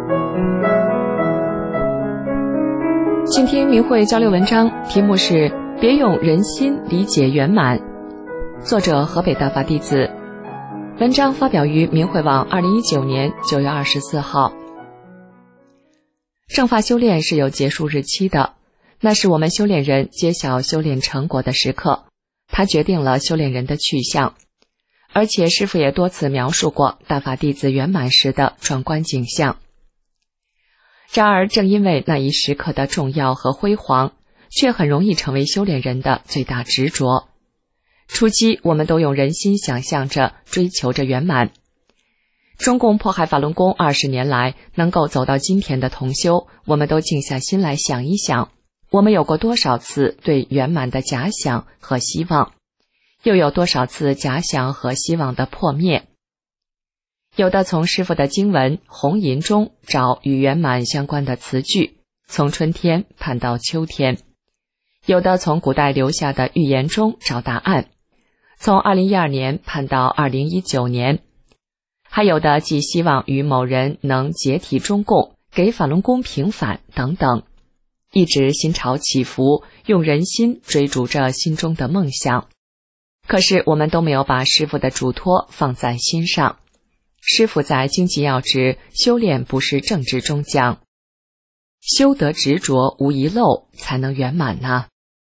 请听明慧交流文章，题目是别用人心理解圆满。作者河北大法弟子，文章发表于明慧网二零一九年九月二十四号。正法修炼是有结束日期的，那是我们修炼人揭晓修炼成果的时刻，它决定了修炼人的去向。而且师父也多次描述过大法弟子圆满时的壮观景象。然而正因为那一时刻的重要和辉煌，却很容易成为修炼人的最大执着。初期我们都用人心想象着追求着圆满。中共迫害法轮功二十年来能够走到今天的同修，我们都静下心来想一想，我们有过多少次对圆满的假想和希望，又有多少次假想和希望的破灭。有的从师父的经文红吟中找与圆满相关的词句，从春天盼到秋天；有的从古代留下的预言中找答案，从二零一二年盼到二零一九年；还有的寄希望于某人能解体中共，给法轮功平反等等，一直心潮起伏，用人心追逐着心中的梦想。可是我们都没有把师父的嘱托放在心上。师父在经济要旨修炼不是政治中讲，修得执着无遗漏，才能圆满啊。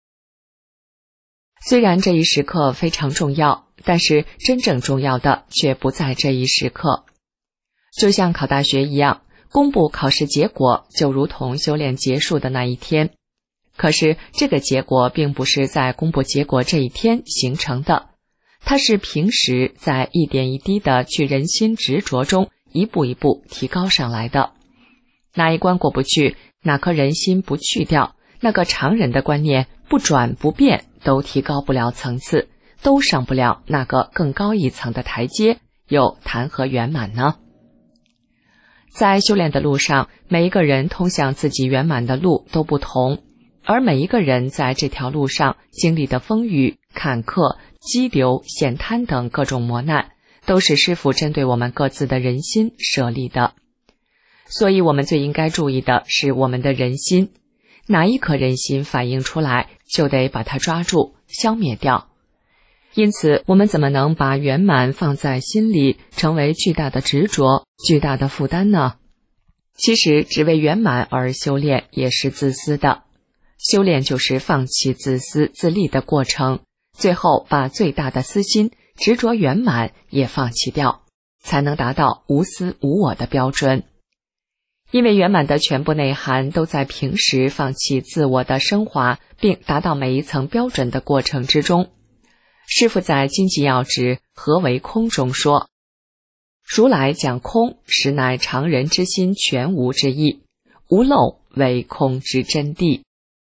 虽然这一时刻非常重要，但是真正重要的却不在这一时刻。就像考大学一样，公布考试结果就如同修炼结束的那一天。可是这个结果并不是在公布结果这一天形成的，它是平时在一点一滴的去人心执着中一步一步提高上来的。哪一关过不去，哪颗人心不去掉，那个常人的观念不转不变，都提高不了层次，都上不了那个更高一层的台阶，又谈何圆满呢？在修炼的路上，每一个人通向自己圆满的路都不同，而每一个人在这条路上经历的风雨、坎坷、激流、险滩等各种磨难，都是师父针对我们各自的人心设立的。所以我们最应该注意的是我们的人心，哪一颗人心反映出来，就得把它抓住，消灭掉。因此我们怎么能把圆满放在心里，成为巨大的执着、巨大的负担呢？其实只为圆满而修炼也是自私的，修炼就是放弃自私自利的过程，最后把最大的私心、执着圆满也放弃掉，才能达到无私无我的标准。因为圆满的全部内涵都在平时放弃自我的升华，并达到每一层标准的过程之中。师父在经济要旨何为空中说，如来讲空，实乃常人之心全无之意，无漏为空之真谛。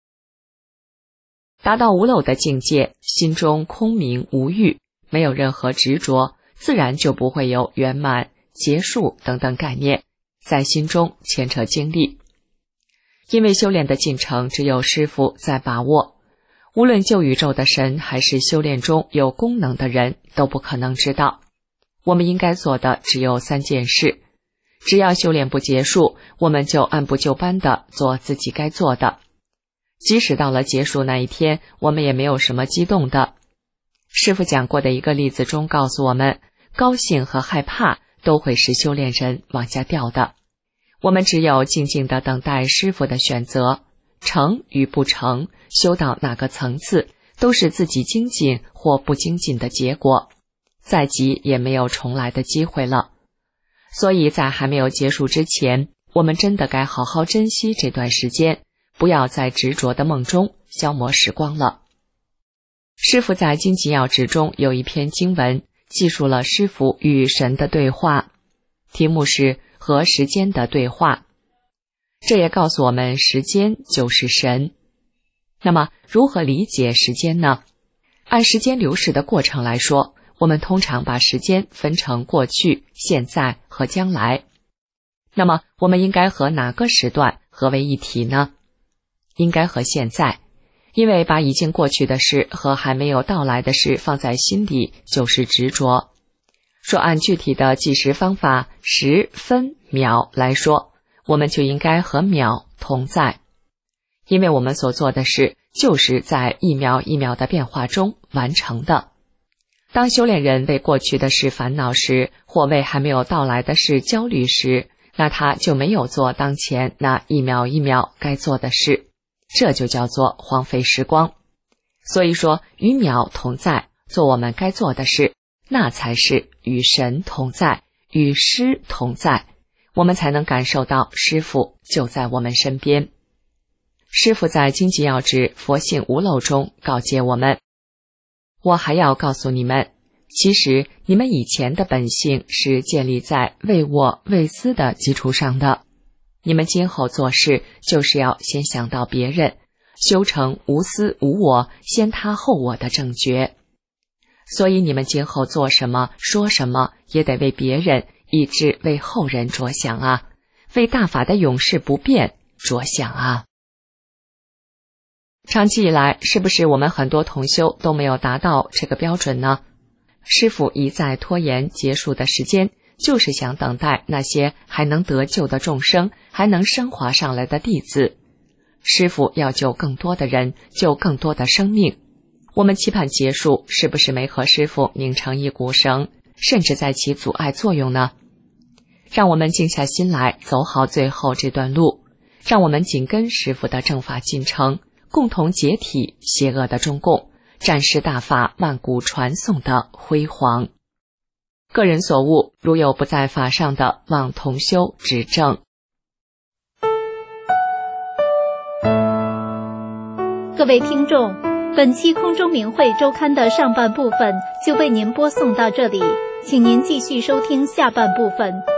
达到无漏的境界，心中空明无欲，没有任何执着，自然就不会有圆满、结束等等概念在心中牵扯经历。因为修炼的进程只有师父在把握，无论救宇宙的神还是修炼中有功能的人都不可能知道。我们应该做的只有三件事，只要修炼不结束，我们就按部就班地做自己该做的。即使到了结束那一天，我们也没有什么激动的。师父讲过的一个例子中告诉我们，高兴和害怕都会使修炼人往下掉的。我们只有静静地等待师父的选择，成与不成，修到哪个层次，都是自己精进或不精进的结果，再急也没有重来的机会了。所以在还没有结束之前，我们真的该好好珍惜这段时间，不要在执着的梦中消磨时光了。师父在经济要旨中有一篇经文，记述了师父与神的对话，题目是和时间的对话。这也告诉我们，时间就是神。那么如何理解时间呢？按时间流逝的过程来说，我们通常把时间分成过去、现在和将来。那么我们应该和哪个时段合为一体呢？应该和现在，因为把已经过去的事和还没有到来的事放在心里就是执着。说按具体的计时方法时、分、秒来说，我们就应该和秒同在，因为我们所做的事就是在一秒一秒的变化中完成的。当修炼人为过去的事烦恼时，或为还没有到来的事焦虑时，那他就没有做当前那一秒一秒该做的事，这就叫做荒废时光。所以说，与秒同在，做我们该做的事，那才是与神同在，与师同在，我们才能感受到师父就在我们身边。师父在《经济要旨佛性无漏》中告诫我们，我还要告诉你们，其实你们以前的本性是建立在为我为私的基础上的，你们今后做事就是要先想到别人，修成无私无我先他后我的正觉。所以你们今后做什么说什么也得为别人以至为后人着想啊，为大法的永世不变着想啊。长期以来，是不是我们很多同修都没有达到这个标准呢？师父一再拖延结束的时间，就是想等待那些还能得救的众生，还能升华上来的弟子。师父要救更多的人，救更多的生命。我们期盼结束，是不是没和师父拧成一股绳，甚至在起阻碍作用呢？让我们静下心来，走好最后这段路，让我们紧跟师父的正法进程，共同解体邪恶的中共，展示大法万古传颂的辉煌。个人所悟，如有不在法上的，望同修指正。 各位听众，本期空中明慧周刊的上半部分就为您播送到这里，请您继续收听下半部分。